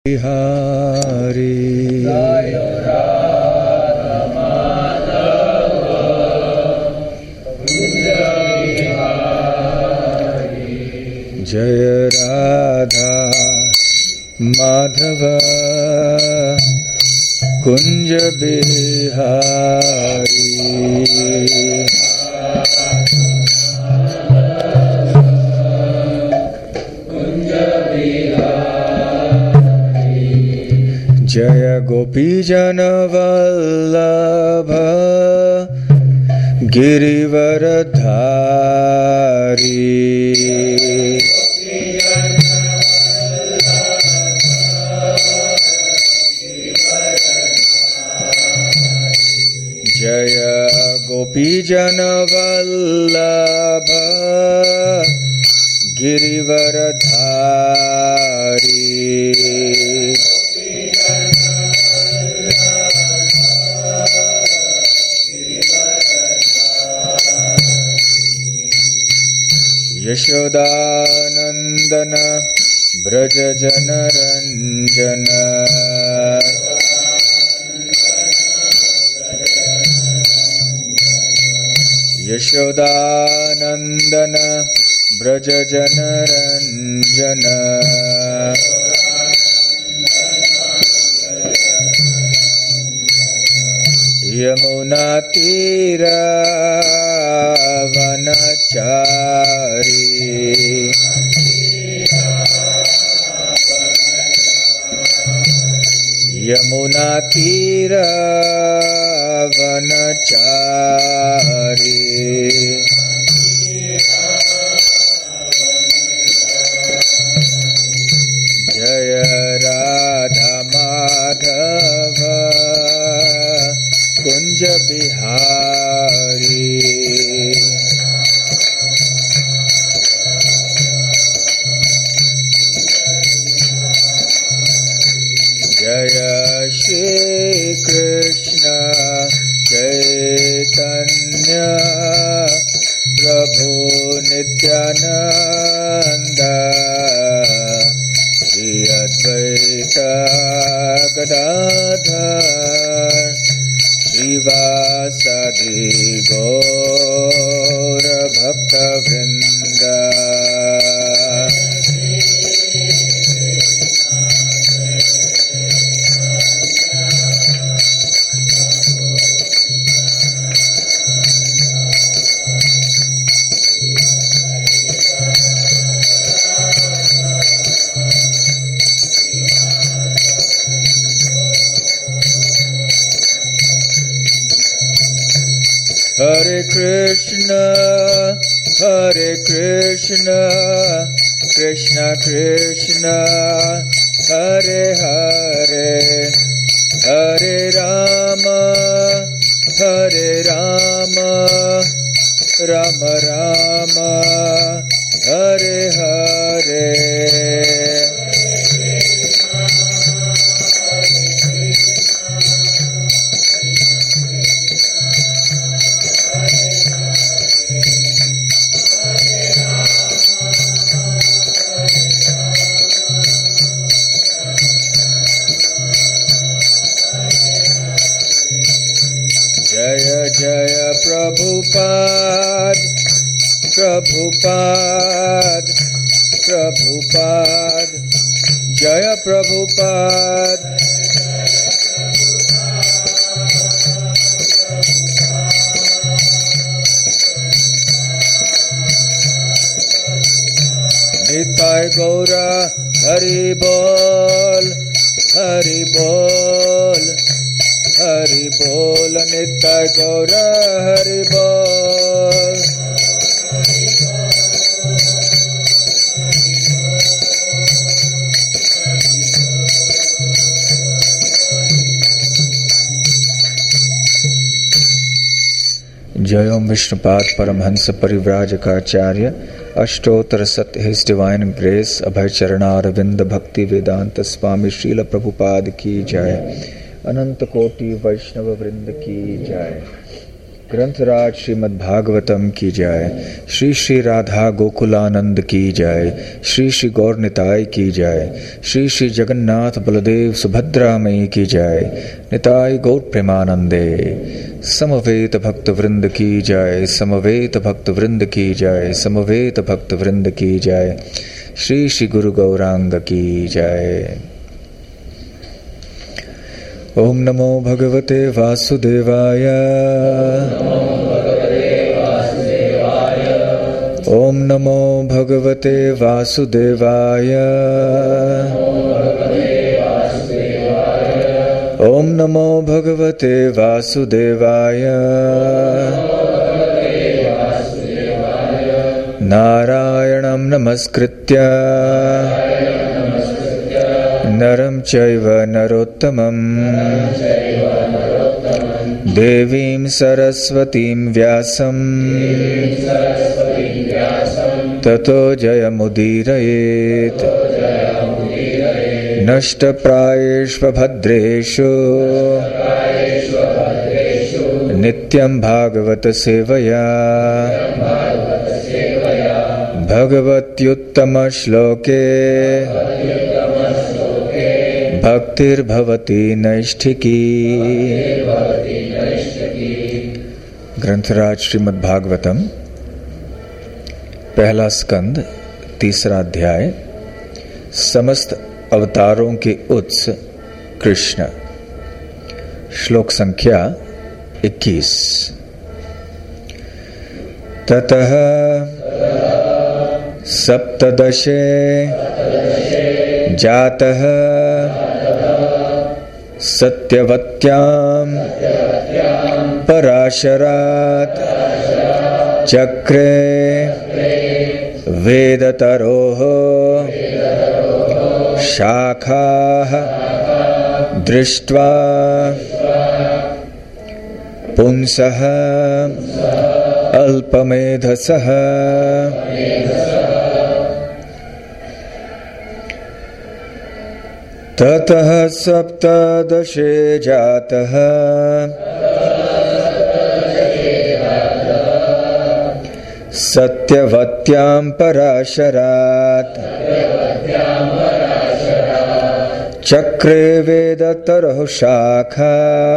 बिहारी जय राधा माधव कुंज बिहारी जय गोपीजन वल्लभ गिरिवरधारी जय गोपीजन वल्लभ गिरिवरधारी यशोदानंदन ब्रज जनरंजन यशोदानंदन ब्रज जनरंजन यमुना तीरा वनचारी यमुना तीरा वनचारी जय राधा माधव कुंज बिहारी जय श्री कृष्ण चैतन्य प्रभु नित्यानंद श्री अद्वैत गदाधर श्रीवासादि गौर भक्तवृंद Hare Krishna Krishna Krishna Hare Hare Hare Rama Rama Rama Hare Hare जय जय प्रभुपाद प्रभुपाद प्रभुपाद जय प्रभुपाद निताय गौरा हरि बोल हरि बोल हरि बोल निताय गौर हरि बोल जय ओम विष्णुपाद परमहंस परिव्राजकाचार्य अष्टोत्तर सत्य his divine grace Abhay Charanaravinda Bhaktivedanta स्वामी श्रील प्रभुपाद की जय अनंत कोटि वैष्णव वृंद की जय। ग्रंथराज श्रीमद् भागवतम की जय। श्री श्री राधा गोकुलानंद की जय। श्री श्री गौर निताय की जय। श्री श्री जगन्नाथ बलदेव सुभद्रा मई की जय। निताय गौर प्रेमानंदे। समवेत भक्त वृंद की जय। समवेत भक्त वृंद की जय। समवेत भक्त वृंद की जय। श्री श्री गुरु गौरांग की जय। ओम नमो भगवते वासुदेवाय। ओम नमो भगवते वासुदेवाय। ओम नमो भगवते वासुदेवाय। नारायणं नमस्कृत्य नरं चैव नरोत्तमं देवीं सरस्वतीं व्यासं ततो जयमुदीरयेत्। नष्टप्रायेषु भद्रेषु नित्यं भागवत सेवया भगवत्युत्तम श्लोके भक्तिर्भवति नैष्ठिकी। ग्रंथराज श्रीमद् भागवतम, पहला स्कंद, तीसरा अध्याय। समस्त अवतारों के उत्स कृष्ण। श्लोक संख्या 21। ततः सप्तदशे जातः सत्यवत्यां पराशरात् चक्रे वेदतरोः शाखाः दृष्ट्वा पुंसः अल्पमेधसः ततः सप्तदशे जातः सत्यवत्यां पराशरात् चक्रे वेदतरोः शाखा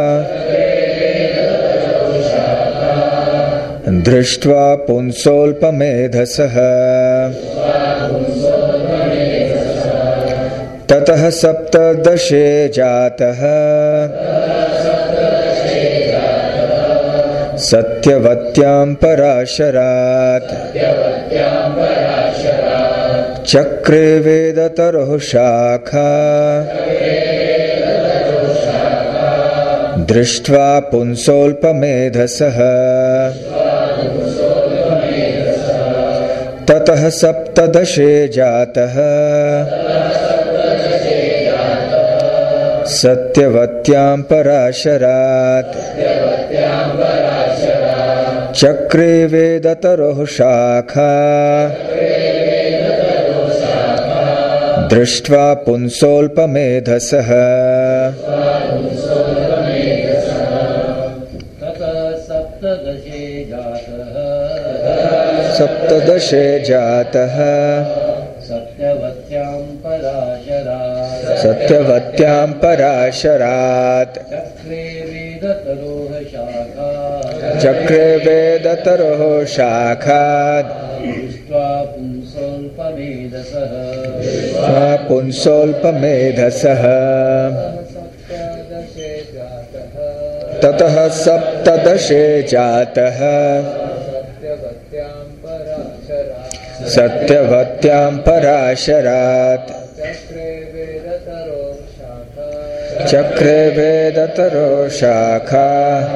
दृष्ट्वा पुंसोऽल्पमेधसः ततः सप्तदशे जातः सत्यवत्यां पराशरात् चक्रे वेदतरोः शाखा दृष्ट्वा पुंसोऽल्पमेधसः ततः सप्तदशे जातः सत्यवत्यां पराशरात् चक्रे वेदतरोः शाखा दृष्ट्वा पुंसोऽल्पमेधसः सप्तदशे जातः सत्यवत्यां पराशरात् चक्रे वेदतरोः शाखात् पुंसोऽल्पमेधसः ततः सप्तदशे जातः सत्यवत्यां पराशरात् चक्रे वेदतरोः शाखा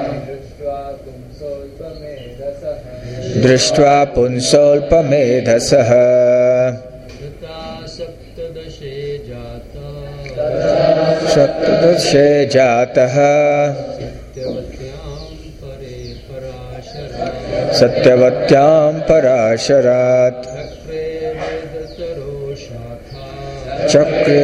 दृष्ट्वा पुंसोऽल्पमेधसः सप्तदशे जातः सत्यवत्यां पराशरात् चक्रे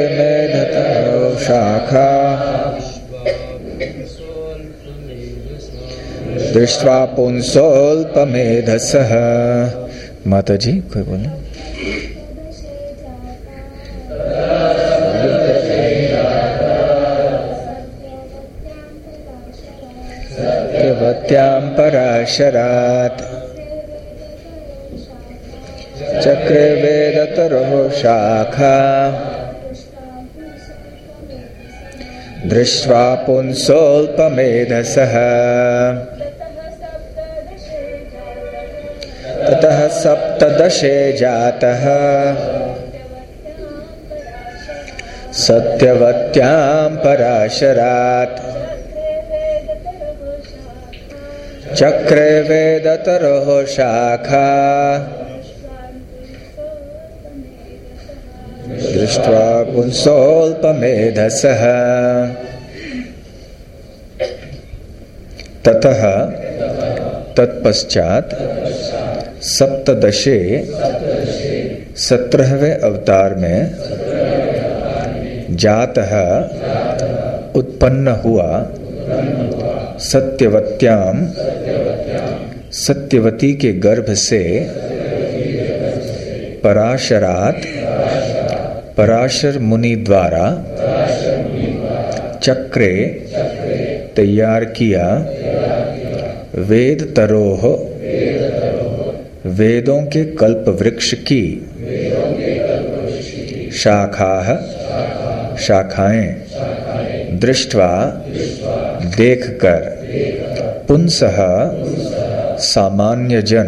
शाखा दृष्ट्वा पुंसोऽल्पमेधसः। माता जी कोई बोले? सत्यवत्यां पराशरात् चक्रे वेदतरोः शाखा दृष्ट्वा पुंसोऽल्पमेधसः। ततः सप्तदशे जातः सत्यवत्यां पराशरात् चक्रे वेदतरोः शाखा दृष्ट्वा पुंसोऽल्पमेधसः। ततः तत्पश्चात सप्तदशे 17वें अवतार में जातः उत्पन्न हुआ सत्यवत्याम सत्यवती के गर्भ से पराशरात पराशर मुनि द्वारा चक्रे तैयार किया वेद तरोह वेदों के कल्प वृक्ष की शाखाः शाखाएं दृष्ट्वा देखकर पुंसः सामान्य जन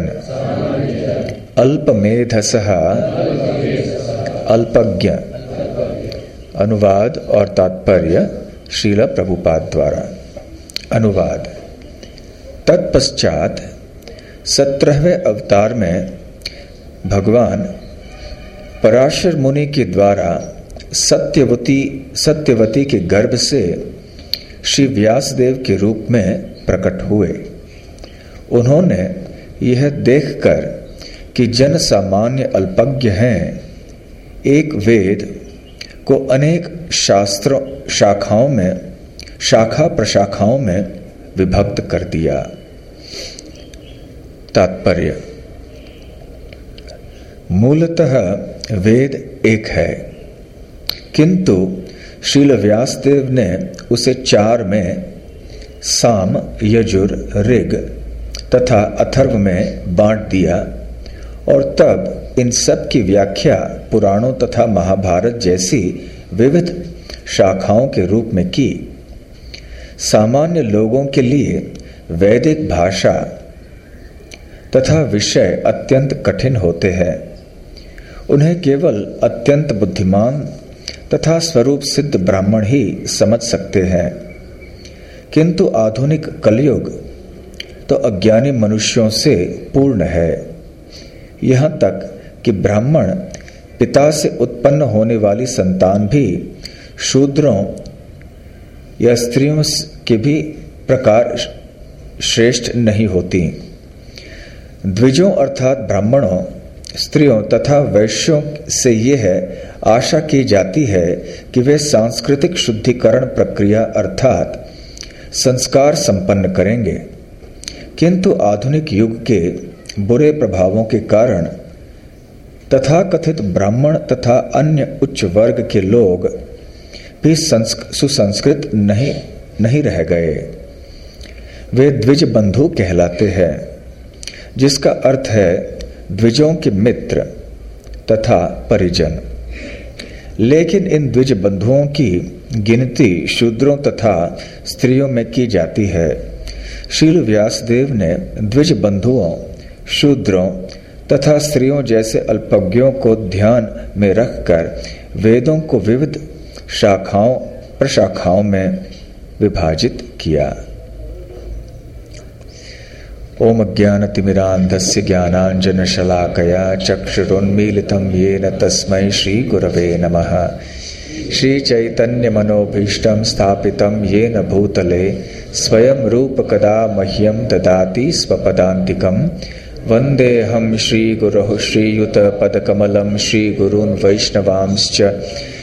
अल्पमेधसः अल्पज्ञ। अनुवाद और तात्पर्य श्रील प्रभुपाद द्वारा। अनुवाद। तत्पश्चात 17वें अवतार में भगवान पराशर मुनि के द्वारा सत्यवती के गर्भ से श्री व्यासदेव के रूप में प्रकट हुए। उन्होंने यह देखकर कि जन सामान्य अल्पज्ञ हैं, एक वेद को अनेक शास्त्रों शाखा प्रशाखाओं में विभक्त कर दिया। तात्पर्य। मूलतः वेद एक है, किंतु श्रील व्यासदेव ने उसे 4 में साम, यजुर, ऋग तथा अथर्व में बांट दिया और तब इन सब की व्याख्या पुराणों तथा महाभारत जैसी विविध शाखाओं के रूप में की। सामान्य लोगों के लिए वैदिक भाषा तथा विषय अत्यंत कठिन होते हैं। उन्हें केवल अत्यंत बुद्धिमान तथा स्वरूप सिद्ध ब्राह्मण ही समझ सकते हैं, किंतु आधुनिक कलयुग तो अज्ञानी मनुष्यों से पूर्ण है। यहाँ तक कि ब्राह्मण पिता से उत्पन्न होने वाली संतान भी शूद्रों या स्त्रियों के भी प्रकार श्रेष्ठ नहीं होती। द्विजों अर्थात ब्राह्मणों, स्त्रियों तथा वैश्यों से यह आशा की जाती है कि वे सांस्कृतिक शुद्धिकरण प्रक्रिया अर्थात संस्कार संपन्न करेंगे, किंतु आधुनिक युग के बुरे प्रभावों के कारण तथाकथित ब्राह्मण तथा अन्य उच्च वर्ग के लोग भी सुसंस्कृत नहीं रह गए। वे द्विज बंधु कहलाते हैं, जिसका अर्थ है द्विजों के मित्र तथा परिजन। लेकिन इन द्विज बंधुओं की गिनती शूद्रों तथा स्त्रियों में की जाती है। श्रील व्यासदेव ने द्विज बंधुओं, शूद्रों तथा स्त्रियों जैसे अल्पज्ञों को ध्यान में रखकर वेदों को विविध शाखाओं प्रशाखाओं में विभाजित किया। ओम ज्ञानतिमिरान्धस्य ज्ञानाञ्जनशलाकया चक्षुरुन्मीलितं येन तस्मै श्रीगुरवे नमः। श्रीचैतन्यमनोभीष्टं स्थापितं येन भूतले स्वयं रूपकदा मह्यं ददाति स्वपदान्तिकं। वन्देऽहं श्रीगुरोः श्रीयुतपदकमलं श्रीगुरून् वैष्णवांश्च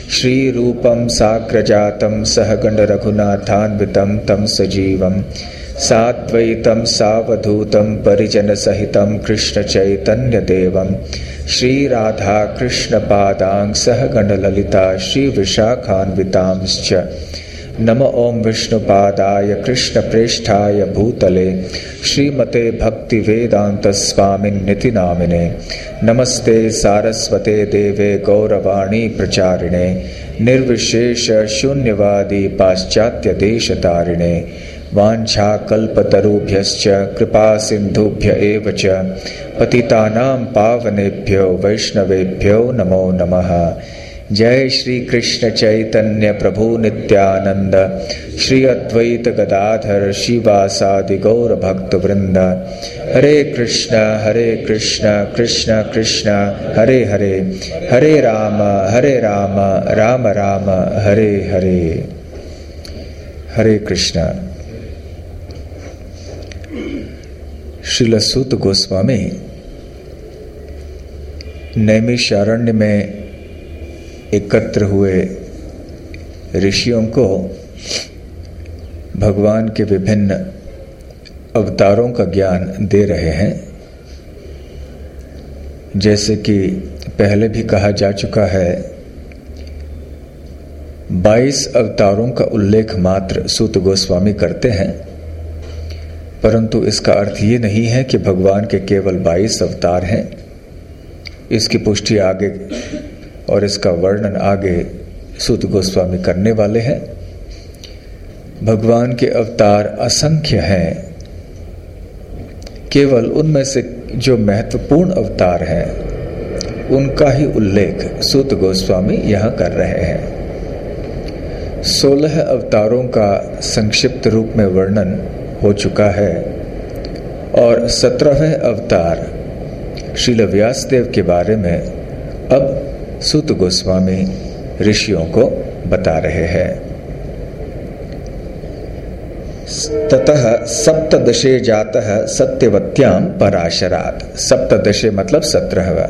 श्रीरूपं साग्रजातं सहगणरघुनाथान्वितं तं सजीवं साद्वैतं सावधूतं परिजनसहितं कृष्ण चैतन्य देवं श्री राधा कृष्ण पादां सहगण ललिता श्री विशाखान्वितांश्च नमो ओं विष्णुपादाय कृष्ण प्रेष्ठाय भूतले श्रीमते भक्ति वेदांत स्वामिन्निति नामिने नमस्ते सारस्वते देवे गौरवाणी प्रचारिणे निर्विशेष शून्यवादी पाश्चात्य देशतारिणे वाञ्छाकल्पतरुभ्यश्च कृपा सिन्धुभ्य एव च पतितानां पावनेभ्यो वैष्णवेभ्यो नमो नमः। जय श्री कृष्ण चैतन्य प्रभु नित्यानंद श्री अद्वैत गदाधर शिवासादि गौर भक्त वृंद। हरे कृष्ण कृष्ण कृष्ण हरे हरे, हरे राम राम राम हरे हरे। हरे कृष्ण। श्रील सूत गोस्वामी नैमिषारण्य में एकत्र हुए ऋषियों को भगवान के विभिन्न अवतारों का ज्ञान दे रहे हैं। जैसे कि पहले भी कहा जा चुका है, 22 अवतारों का उल्लेख मात्र सूत गोस्वामी करते हैं, परंतु इसका अर्थ ये नहीं है कि भगवान के केवल 22 अवतार हैं। इसकी पुष्टि आगे और इसका वर्णन आगे सूत गोस्वामी करने वाले हैं। भगवान के अवतार असंख्य हैं, केवल उनमें से जो महत्वपूर्ण अवतार हैं उनका ही उल्लेख सूत गोस्वामी यहाँ कर रहे हैं। 16 अवतारों का संक्षिप्त रूप में वर्णन हो चुका है और 17वें अवतार श्रील व्यासदेव के बारे में अब सूत गोस्वामी ऋषियों को बता रहे हैं। ततः सप्तदशे जातः सत्यवत्यां पराशरात्। सप्तदशे मतलब 17वां।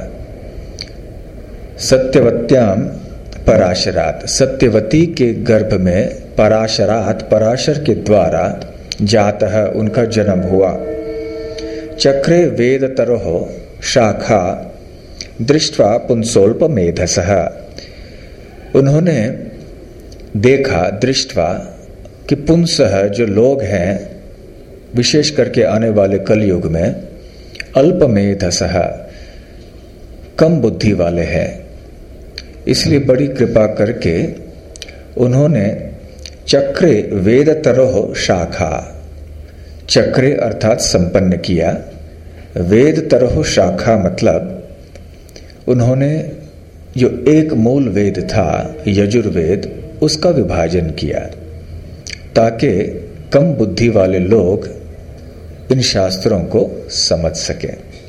सत्यवत्यां पराशरात्, सत्यवती के गर्भ में पराशरात्, पराशर के द्वारा जातः उनका जन्म हुआ। चक्रे वेदतरोः शाखा दृष्ट्वा पुंसोल्पमेधसः, उन्होंने देखा दृष्ट्वा कि पुंसः जो लोग हैं विशेष करके आने वाले कलयुग में अल्पमेधसः कम बुद्धि वाले हैं, इसलिए बड़ी कृपा करके उन्होंने चक्रे वेदतरोः शाखा, चक्रे अर्थात संपन्न किया, वेदतरोः शाखा मतलब उन्होंने जो एक मूल वेद था यजुर्वेद, उसका विभाजन किया ताकि कम बुद्धि वाले लोग इन शास्त्रों को समझ सकें।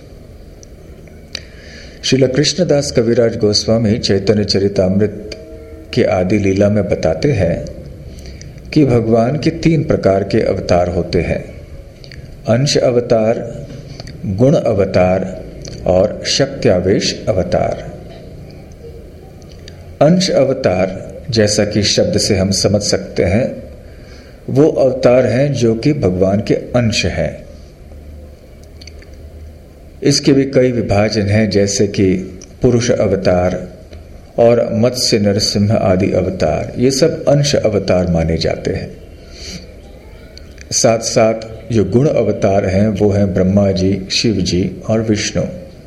श्रील कृष्णदास कविराज गोस्वामी चैतन्य चरितामृत के आदि लीला में बताते हैं कि भगवान के 3 प्रकार के अवतार होते हैं, अंश अवतार, गुण अवतार और शक्त्यावेश अवतार। अंश अवतार जैसा कि शब्द से हम समझ सकते हैं, वो अवतार हैं जो कि भगवान के अंश हैं। इसके भी कई विभाजन हैं, जैसे कि पुरुष अवतार और मत्स्य नरसिंह आदि अवतार, ये सब अंश अवतार माने जाते हैं। साथ साथ जो गुण अवतार हैं वो हैं ब्रह्मा जी, शिव जी और विष्णु।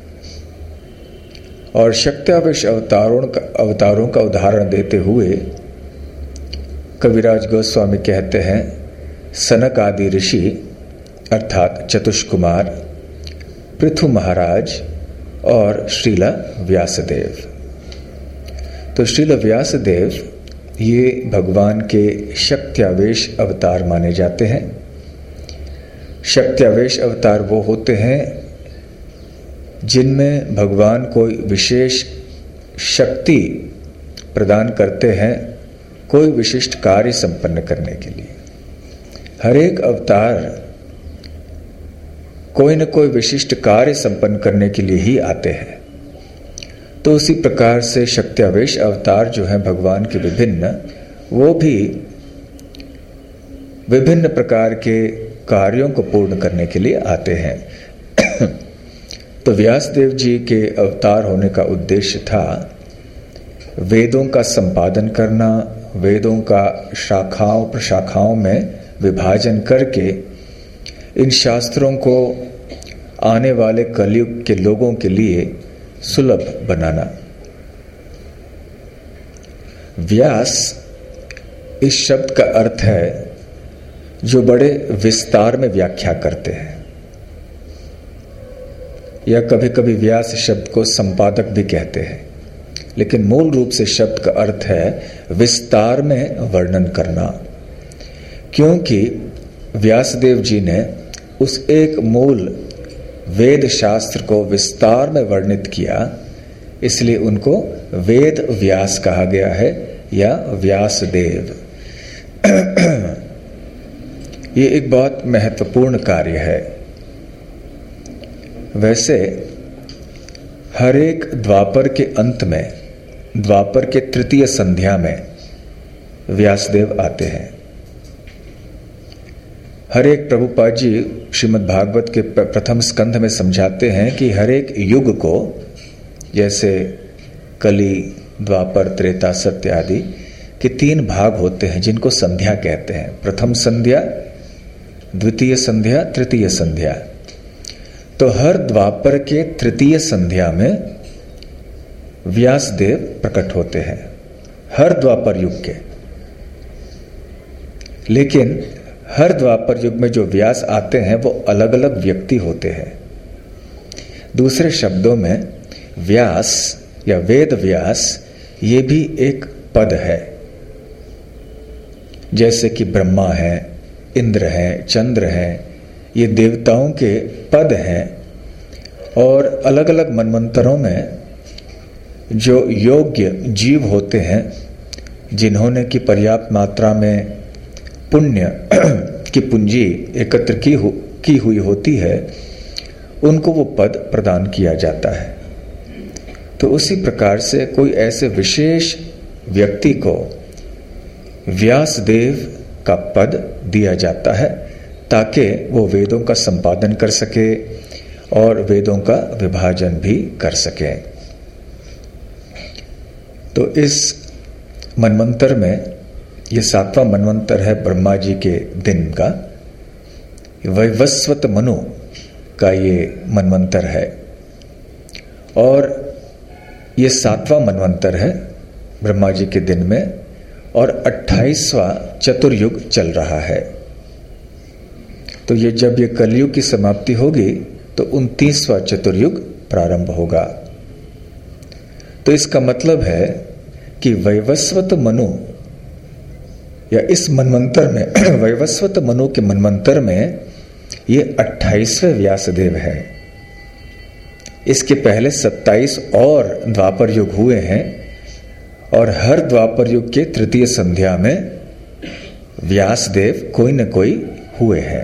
और शक्त्यावेश अवतारों का उदाहरण देते हुए कविराज गोस्वामी कहते हैं, सनक आदि ऋषि अर्थात चतुष्कुमार, पृथु महाराज और श्रील व्यासदेव। तो श्रील व्यासदेव ये भगवान के शक्त्यावेश अवतार माने जाते हैं। शक्त्यावेश अवतार वो होते हैं जिनमें भगवान कोई विशेष शक्ति प्रदान करते हैं कोई विशिष्ट कार्य संपन्न करने के लिए। हर एक अवतार कोई न कोई विशिष्ट कार्य संपन्न करने के लिए ही आते हैं। तो उसी प्रकार से शक्त्यावेश अवतार जो हैं भगवान के विभिन्न, वो भी विभिन्न प्रकार के कार्यों को पूर्ण करने के लिए आते हैं। तो व्यासदेव जी के अवतार होने का उद्देश्य था वेदों का संपादन करना, वेदों का शाखाओं प्रशाखाओं में विभाजन करके इन शास्त्रों को आने वाले कलयुग के लोगों के लिए सुलभ बनाना। व्यास इस शब्द का अर्थ है जो बड़े विस्तार में व्याख्या करते हैं, या कभी कभी व्यास शब्द को संपादक भी कहते हैं, लेकिन मूल रूप से शब्द का अर्थ है विस्तार में वर्णन करना। क्योंकि व्यासदेव जी ने उस एक मूल वेद शास्त्र को विस्तार में वर्णित किया, इसलिए उनको वेद व्यास कहा गया है या व्यासदेव। ये एक बहुत महत्वपूर्ण कार्य है। वैसे हर एक द्वापर के अंत में, द्वापर के तृतीय संध्या में व्यासदेव आते हैं। हर एक प्रभुपाद जी श्रीमद् भागवत के प्रथम स्कंध में समझाते हैं कि हर एक युग को, जैसे कली, द्वापर, त्रेता, सत्य आदि के 3 भाग होते हैं जिनको संध्या कहते हैं। प्रथम संध्या, द्वितीय संध्या, तृतीय संध्या। तो हर द्वापर के तृतीय संध्या में व्यासदेव प्रकट होते हैं, हर द्वापर युग के। लेकिन हर द्वापर युग में जो व्यास आते हैं वो अलग अलग व्यक्ति होते हैं। दूसरे शब्दों में व्यास या वेद व्यास ये भी एक पद है। जैसे कि ब्रह्मा है, इंद्र है, चंद्र है, ये देवताओं के पद हैं। और अलग अलग मनवंतरों में जो योग्य जीव होते हैं, जिन्होंने की पर्याप्त मात्रा में पुण्य की पूंजी एकत्र की हुई होती है, उनको वो पद प्रदान किया जाता है। तो उसी प्रकार से कोई ऐसे विशेष व्यक्ति को व्यासदेव का पद दिया जाता है ताकि वो वेदों का संपादन कर सके और वेदों का विभाजन भी कर सके। तो इस मनवंतर में, ये 7वां मनवंतर है ब्रह्मा जी के दिन का, वैवस्वत मनु का ये मनवंतर है। और ये 7वां मनवंतर है ब्रह्मा जी के दिन में, और 28वां चतुर्युग चल रहा है। तो ये जब ये कलयुग की समाप्ति होगी तो 29वां चतुर्युग प्रारंभ होगा। तो इसका मतलब है कि वैवस्वत मनु या इस मनवंतर में वैवस्वत मनु के मनवंतर में ये 28वें व्यासदेव है। इसके पहले 27 और द्वापर युग हुए हैं, और हर द्वापर युग के तृतीय संध्या में व्यासदेव कोई न कोई हुए हैं।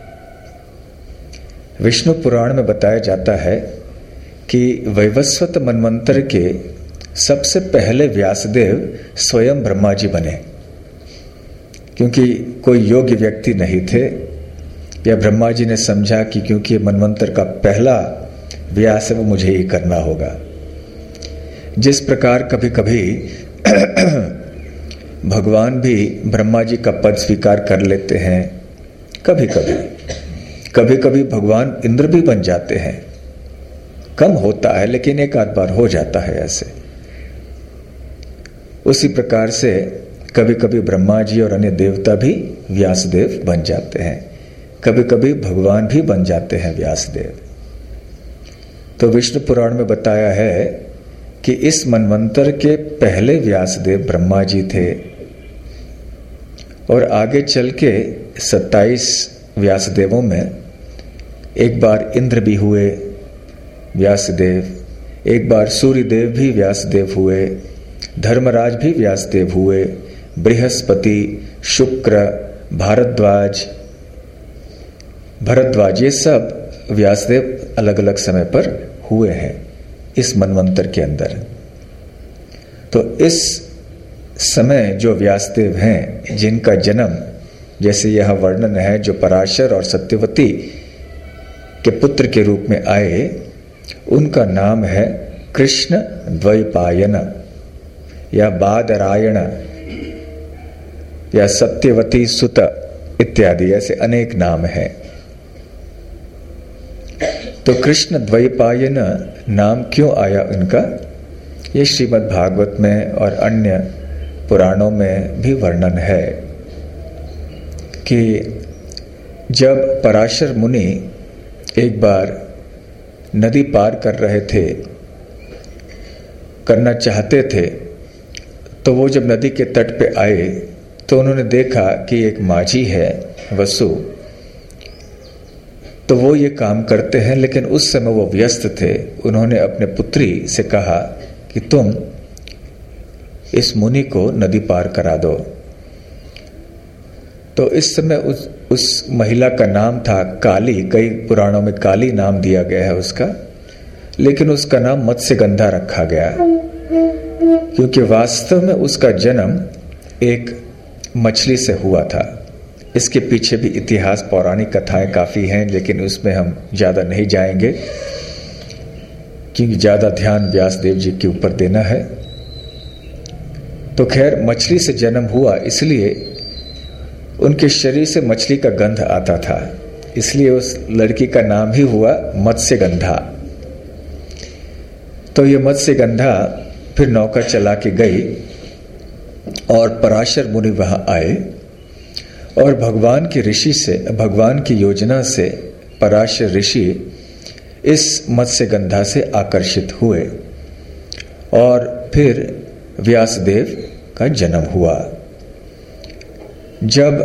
विष्णु पुराण में बताया जाता है कि वैवस्वत मनवंतर के सबसे पहले व्यासदेव स्वयं ब्रह्मा जी बने, क्योंकि कोई योग्य व्यक्ति नहीं थे, या ब्रह्मा जी ने समझा कि क्योंकि मनवंतर का पहला व्यास है वो मुझे ही करना होगा। जिस प्रकार कभी कभी भगवान भी ब्रह्मा जी का पद स्वीकार कर लेते हैं, कभी कभी भगवान इंद्र भी बन जाते हैं। कम होता है लेकिन एक आध बार हो जाता है ऐसे। उसी प्रकार से कभी कभी ब्रह्मा जी और अन्य देवता भी व्यासदेव बन जाते हैं, कभी कभी भगवान भी बन जाते हैं व्यासदेव। तो विष्णु पुराण में बताया है कि इस मनवंतर के पहले व्यासदेव ब्रह्मा जी थे, और आगे चल के 27 व्यासदेवों में एक बार इंद्र भी हुए व्यासदेव, एक बार सूर्यदेव भी व्यासदेव हुए, धर्मराज भी व्यासदेव हुए, बृहस्पति, शुक्र, भरद्वाज, ये सब व्यासदेव अलग अलग समय पर हुए हैं इस मनवंतर के अंदर। तो इस समय जो व्यासदेव हैं, जिनका जन्म जैसे यह वर्णन है, जो पराशर और सत्यवती के पुत्र के रूप में आए, उनका नाम है कृष्ण द्वैपायन या बादरायण या सत्यवती सुत इत्यादि, ऐसे अनेक नाम हैं। तो कृष्ण द्वैपायन नाम क्यों आया उनका, ये श्रीमद् भागवत में और अन्य पुराणों में भी वर्णन है कि जब पराशर मुनि एक बार नदी पार कर रहे थे, करना चाहते थे, तो वो जब नदी के तट पे आए तो उन्होंने देखा कि एक माझी है वसु, तो वो ये काम करते हैं, लेकिन उस समय वो व्यस्त थे। उन्होंने अपने पुत्री से कहा कि तुम इस मुनि को नदी पार करा दो। तो इस समय उस महिला का नाम था काली, कई पुराणों में काली नाम दिया गया है उसका, लेकिन उसका नाम मत्स्यगंधा रखा गया क्योंकि वास्तव में उसका जन्म एक मछली से हुआ था। इसके पीछे भी इतिहास, पौराणिक कथाएं काफी हैं, लेकिन उसमें हम ज्यादा नहीं जाएंगे क्योंकि ज्यादा ध्यान व्यासदेव जी के ऊपर देना है। तो खैर, मछली से जन्म हुआ, इसलिए उनके शरीर से मछली का गंध आता था, इसलिए उस लड़की का नाम ही हुआ मत्स्यगंधा। तो ये मत्स्यगंधा फिर नौका चला के गई और पराशर मुनि वहां आए और भगवान की योजना से पराशर ऋषि इस मत्स्यगंधा से आकर्षित हुए और फिर व्यासदेव का जन्म हुआ। जब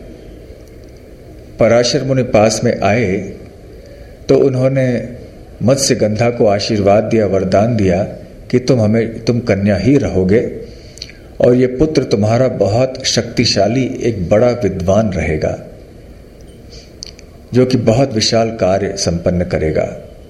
पराशर मुनि पास में आए तो उन्होंने मत्स्यगंधा को आशीर्वाद दिया, वरदान दिया कि तुम कन्या ही रहोगे और ये पुत्र तुम्हारा बहुत शक्तिशाली, एक बड़ा विद्वान रहेगा जो कि बहुत विशाल कार्य संपन्न करेगा।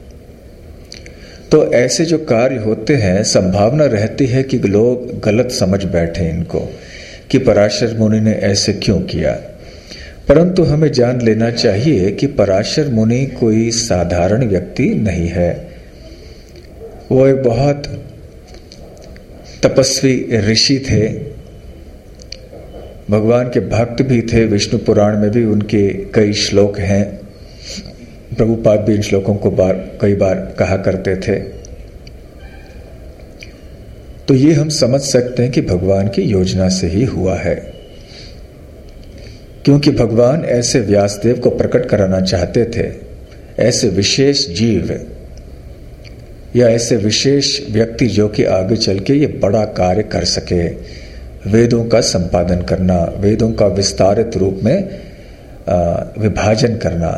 तो ऐसे जो कार्य होते हैं, संभावना रहती है कि लोग गलत समझ बैठे इनको कि पराशर मुनि ने ऐसे क्यों किया, परंतु हमें जान लेना चाहिए कि पराशर मुनि कोई साधारण व्यक्ति नहीं है। वो एक बहुत तपस्वी ऋषि थे, भगवान के भक्त भी थे। विष्णु पुराण में भी उनके कई श्लोक हैं, प्रभुपाद भी इन श्लोकों को कई बार कहा करते थे। तो ये हम समझ सकते हैं कि भगवान की योजना से ही हुआ है, क्योंकि भगवान ऐसे व्यासदेव को प्रकट कराना चाहते थे, ऐसे विशेष जीव या ऐसे विशेष व्यक्ति जो कि आगे चल के ये बड़ा कार्य कर सके, वेदों का संपादन करना, वेदों का विस्तारित रूप में विभाजन करना।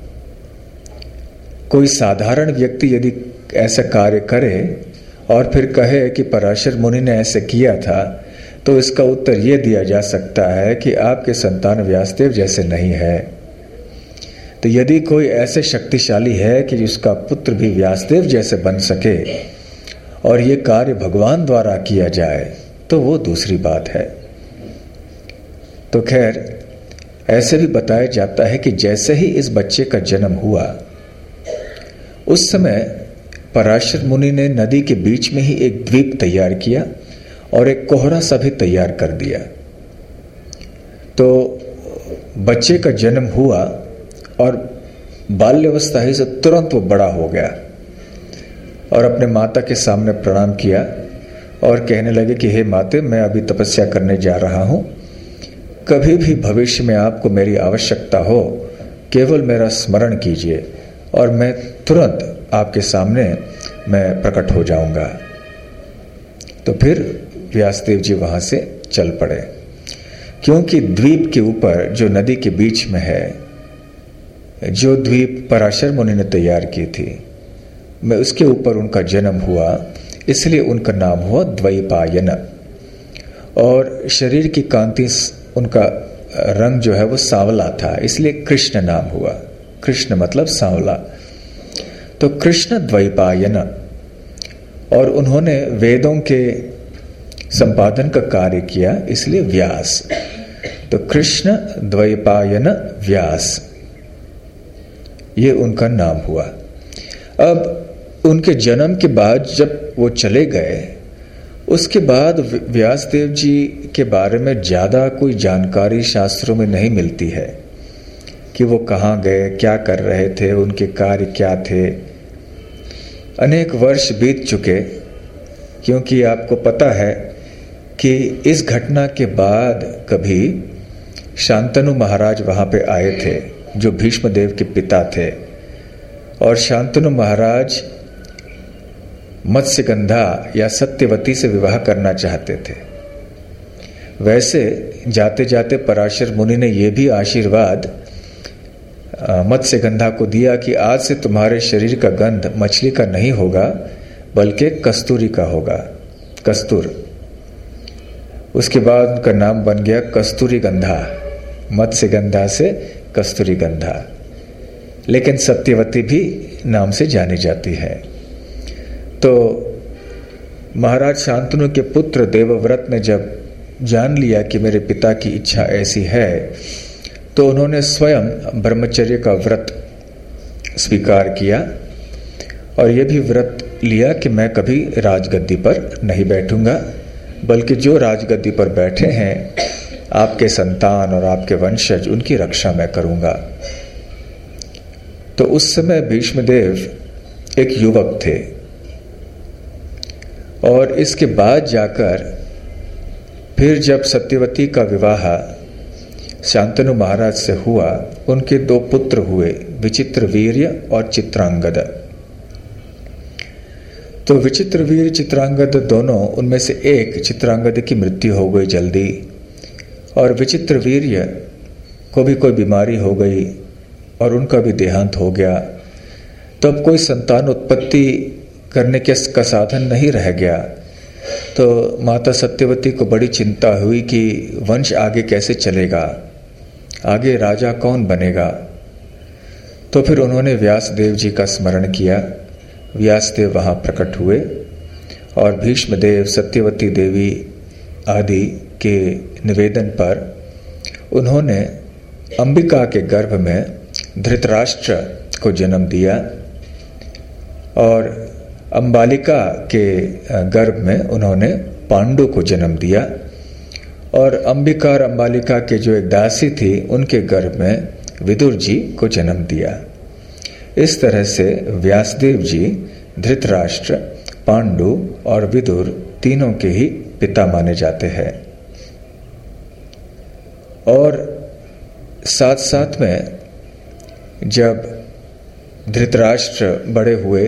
कोई साधारण व्यक्ति यदि ऐसा कार्य करे और फिर कहे कि पराशर मुनि ने ऐसे किया था, तो इसका उत्तर ये दिया जा सकता है कि आपके संतान व्यासदेव जैसे नहीं है। तो यदि कोई ऐसे शक्तिशाली है कि जिसका पुत्र भी व्यासदेव जैसे बन सके और ये कार्य भगवान द्वारा किया जाए, तो वो दूसरी बात है। तो खैर, ऐसे भी बताया जाता है कि जैसे ही इस बच्चे का जन्म हुआ, उस समय पराशर मुनि ने नदी के बीच में ही एक द्वीप तैयार किया और एक कोहरा सा भी तैयार कर दिया। तो बच्चे का जन्म हुआ और बाल्यावस्था ही से तुरंत वो बड़ा हो गया और अपने माता के सामने प्रणाम किया और कहने लगे कि हे माते, मैं अभी तपस्या करने जा रहा हूं, कभी भी भविष्य में आपको मेरी आवश्यकता हो, केवल मेरा स्मरण कीजिए और मैं तुरंत आपके सामने मैं प्रकट हो जाऊंगा। तो फिर व्यासदेव जी वहां से चल पड़े, क्योंकि द्वीप के ऊपर जो नदी के बीच में है, जो द्वीप पराशर मुनि ने तैयार की थी, मैं उसके ऊपर उनका जन्म हुआ, इसलिए उनका नाम हुआ द्वैपायन। और शरीर की कांति, उनका रंग जो है वो सांवला था, इसलिए कृष्ण नाम हुआ। कृष्ण मतलब सांवला। तो कृष्ण द्वैपायन। और उन्होंने वेदों के संपादन का कार्य किया, इसलिए व्यास। तो कृष्ण द्वैपायन व्यास, ये उनका नाम हुआ। अब उनके जन्म के बाद जब वो चले गए, उसके बाद व्यासदेव जी के बारे में ज़्यादा कोई जानकारी शास्त्रों में नहीं मिलती है कि वो कहाँ गए, क्या कर रहे थे, उनके कार्य क्या थे। अनेक वर्ष बीत चुके, क्योंकि आपको पता है कि इस घटना के बाद कभी शांतनु महाराज वहाँ पे आए थे, जो भीष्मदेव के पिता थे, और शांतनु महाराज मत्स्यगंधा या सत्यवती से विवाह करना चाहते थे। वैसे जाते जाते पराशर मुनि ने यह भी आशीर्वाद मत्स्यगंधा को दिया कि आज से तुम्हारे शरीर का गंध मछली का नहीं होगा, बल्कि कस्तूरी का होगा, कस्तूर। उसके बाद उनका नाम बन गया कस्तूरी गंधा, मत्स्यगंधा से कस्तूरी गंधा। लेकिन सत्यवती भी नाम से जानी जाती है। तो महाराज शांतनु के पुत्र देवव्रत ने जब जान लिया कि मेरे पिता की इच्छा ऐसी है, तो उन्होंने स्वयं ब्रह्मचर्य का व्रत स्वीकार किया और यह भी व्रत लिया कि मैं कभी राजगद्दी पर नहीं बैठूंगा, बल्कि जो राजगद्दी पर बैठे हैं आपके संतान और आपके वंशज, उनकी रक्षा मैं करूंगा। तो उस समय भीष्मदेव एक युवक थे, और इसके बाद जाकर फिर जब सत्यवती का विवाह शांतनु महाराज से हुआ, उनके 2 पुत्र हुए, विचित्रवीर्य और चित्रांगद। तो विचित्रवीर्य चित्रांगद दोनों, उनमें से एक चित्रांगद की मृत्यु हो गई जल्दी, और विचित्रवीर्य को भी कोई बीमारी हो गई और उनका भी देहांत हो गया। तो अब कोई संतान उत्पत्ति करने के का साधन नहीं रह गया। तो माता सत्यवती को बड़ी चिंता हुई कि वंश आगे कैसे चलेगा, आगे राजा कौन बनेगा। तो फिर उन्होंने व्यासदेव जी का स्मरण किया। व्यासदेव वहाँ प्रकट हुए और भीष्मदेव, सत्यवती देवी आदि के निवेदन पर उन्होंने अंबिका के गर्भ में धृतराष्ट्र को जन्म दिया, और अंबालिका के गर्भ में उन्होंने पांडु को जन्म दिया, और अंबिका और अंबालिका के जो एक दासी थी, उनके गर्भ में विदुर जी को जन्म दिया। इस तरह से व्यासदेव जी धृतराष्ट्र, पांडु और विदुर तीनों के ही पिता माने जाते हैं। और साथ साथ में जब धृतराष्ट्र बड़े हुए,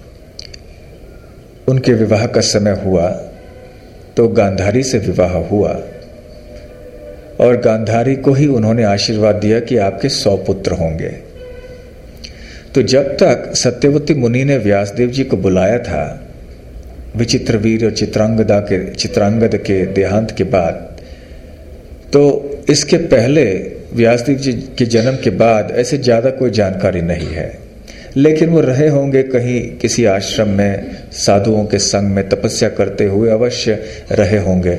उनके विवाह का समय हुआ, तो गांधारी से विवाह हुआ, और गांधारी को ही उन्होंने आशीर्वाद दिया कि आपके 100 पुत्र होंगे। तो जब तक सत्यवती मुनि ने व्यासदेव जी को बुलाया था, विचित्रवीर और चित्रांगद के देहांत के बाद, तो इसके पहले व्यासदेव जी के जन्म के बाद ऐसे ज़्यादा कोई जानकारी नहीं है। लेकिन वो रहे होंगे कहीं किसी आश्रम में, साधुओं के संग में तपस्या करते हुए अवश्य रहे होंगे।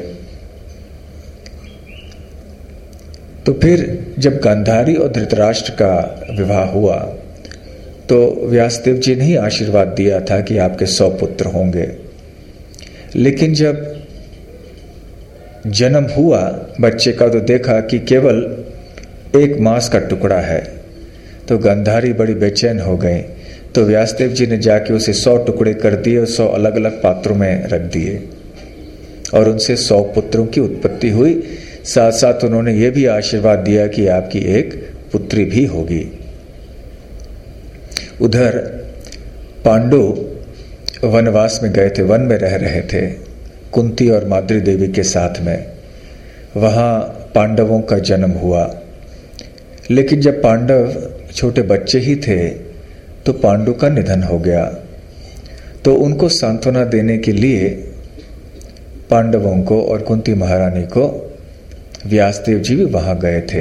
तो फिर जब गांधारी और धृतराष्ट्र का विवाह हुआ, तो व्यासदेव जी ने ही आशीर्वाद दिया था कि आपके 100 पुत्र होंगे। लेकिन जब जन्म हुआ बच्चे का, तो देखा कि केवल 1 मांस का टुकड़ा है। तो गांधारी बड़ी बेचैन हो गई। तो व्यासदेव जी ने जाके उसे 100 टुकड़े कर दिए और 100 अलग अलग पात्रों में रख दिए, और उनसे 100 पुत्रों की उत्पत्ति हुई। साथ साथ उन्होंने ये भी आशीर्वाद दिया कि आपकी एक पुत्री भी होगी। उधर पांडु वनवास में गए थे, वन में रह रहे थे कुंती और माद्री देवी के साथ में। वहाँ पांडवों का जन्म हुआ। लेकिन जब पांडव छोटे बच्चे ही थे, तो पांडु का निधन हो गया। तो उनको सांत्वना देने के लिए पांडवों को और कुंती महारानी को व्यासदेव जी भी वहाँ गए थे।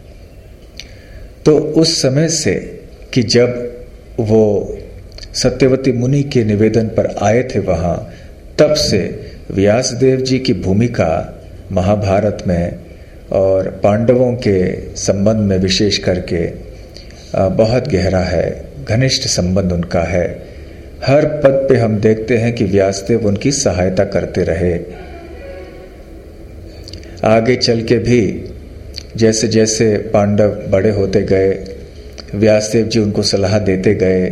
तो उस समय से कि जब वो सत्यवती मुनि के निवेदन पर आए थे वहाँ, तब से व्यासदेव जी की भूमिका महाभारत में और पांडवों के संबंध में विशेष करके बहुत गहरा है, घनिष्ठ संबंध उनका है। हर पद पे हम देखते हैं कि व्यासदेव उनकी सहायता करते रहे। आगे चल के भी जैसे जैसे पांडव बड़े होते गए, व्यासदेव जी उनको सलाह देते गए।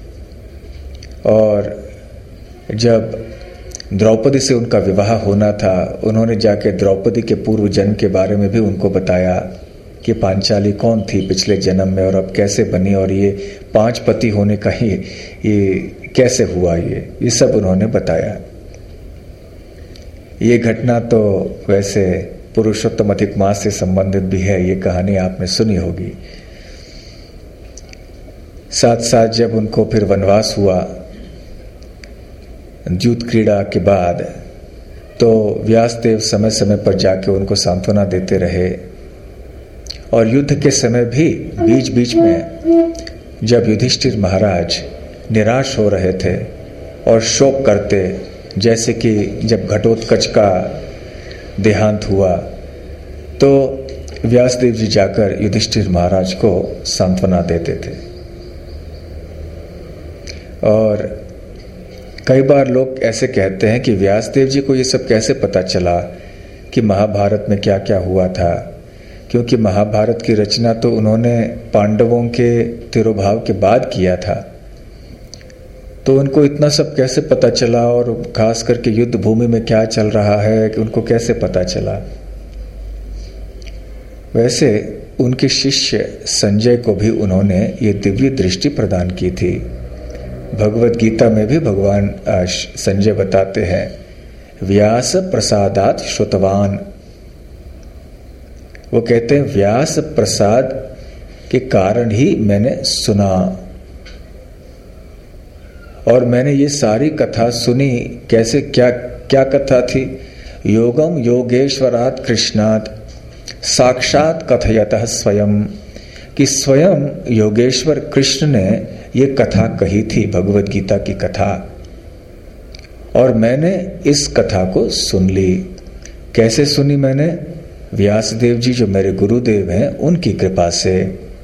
और जब द्रौपदी से उनका विवाह होना था, उन्होंने जाके द्रौपदी के पूर्व जन्म के बारे में भी उनको बताया कि पांचाली कौन थी पिछले जन्म में और अब कैसे बनी, और ये 5 पति होने का ही ये कैसे हुआ, ये सब उन्होंने बताया। ये घटना तो वैसे पुरुषोत्तम अधिक मास से संबंधित भी है, ये कहानी आपने सुनी होगी। साथ साथ जब उनको फिर वनवास हुआ द्यूत क्रीड़ा के बाद, तो व्यासदेव समय समय पर जाके उनको सांत्वना देते रहे। और युद्ध के समय भी बीच बीच में जब युधिष्ठिर महाराज निराश हो रहे थे और शोक करते, जैसे कि जब घटोत्कच का देहांत हुआ, तो व्यासदेव जी जाकर युधिष्ठिर महाराज को सांत्वना देते थे। और कई बार लोग ऐसे कहते हैं कि व्यासदेव जी को ये सब कैसे पता चला कि महाभारत में क्या क्या हुआ था, क्योंकि महाभारत की रचना तो उन्होंने पांडवों के तिरोभाव के बाद किया था, तो उनको इतना सब कैसे पता चला, और खास करके युद्ध भूमि में क्या चल रहा है कि उनको कैसे पता चला। वैसे उनके शिष्य संजय को भी उन्होंने ये दिव्य दृष्टि प्रदान की थी। भगवत गीता में भी भगवान संजय बताते हैं, व्यास प्रसादात श्रुतवान। वो कहते हैं व्यास प्रसाद के कारण ही मैंने सुना, और मैंने ये सारी कथा सुनी। कैसे, क्या क्या कथा थी? योगम योगेश्वरात कृष्णात साक्षात कथयतः स्वयं, कि स्वयं योगेश्वर कृष्ण ने ये कथा कही थी, भगवत गीता की कथा, और मैंने इस कथा को सुन ली। कैसे सुनी मैंने? व्यासदेव जी जो मेरे गुरुदेव हैं उनकी कृपा से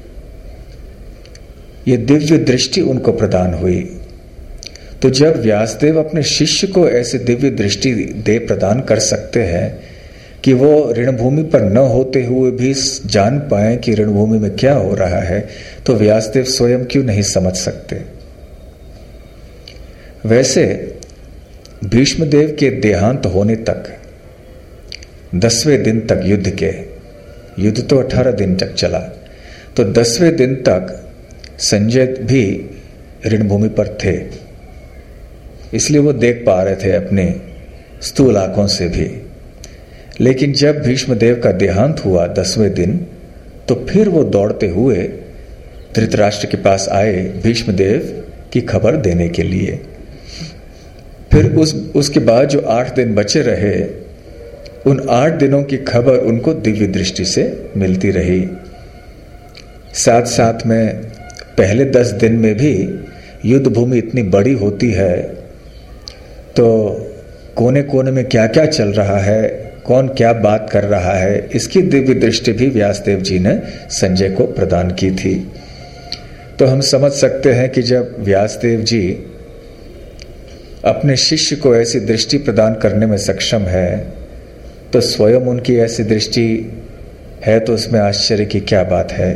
ये दिव्य दृष्टि उनको प्रदान हुई। तो जब व्यासदेव अपने शिष्य को ऐसे दिव्य दृष्टि दे प्रदान कर सकते हैं कि वो रणभूमि पर न होते हुए भी जान पाए कि रणभूमि में क्या हो रहा है, तो व्यासदेव स्वयं क्यों नहीं समझ सकते। वैसे भीष्मदेव के देहांत होने तक 10वें दिन तक युद्ध तो 18 दिन तक चला, तो 10वें दिन तक संजय भी रणभूमि पर थे, इसलिए वो देख पा रहे थे अपने स्थूल आंखों से भी। लेकिन जब भीष्मदेव का देहांत हुआ 10वें दिन, तो फिर वो दौड़ते हुए धृतराष्ट्र के पास आए भीष्मदेव की खबर देने के लिए। फिर उसके बाद जो 8 दिन बचे रहे, उन 8 दिनों की खबर उनको दिव्य दृष्टि से मिलती रही। साथ साथ में पहले 10 दिन में भी युद्ध भूमि इतनी बड़ी होती है, तो कोने कोने में क्या क्या चल रहा है, कौन क्या बात कर रहा है, इसकी दिव्य दृष्टि भी व्यासदेव जी ने संजय को प्रदान की थी। तो हम समझ सकते हैं कि जब व्यासदेव जी अपने शिष्य को ऐसी दृष्टि प्रदान करने में सक्षम है, तो स्वयं उनकी ऐसी दृष्टि है तो उसमें आश्चर्य की क्या बात है।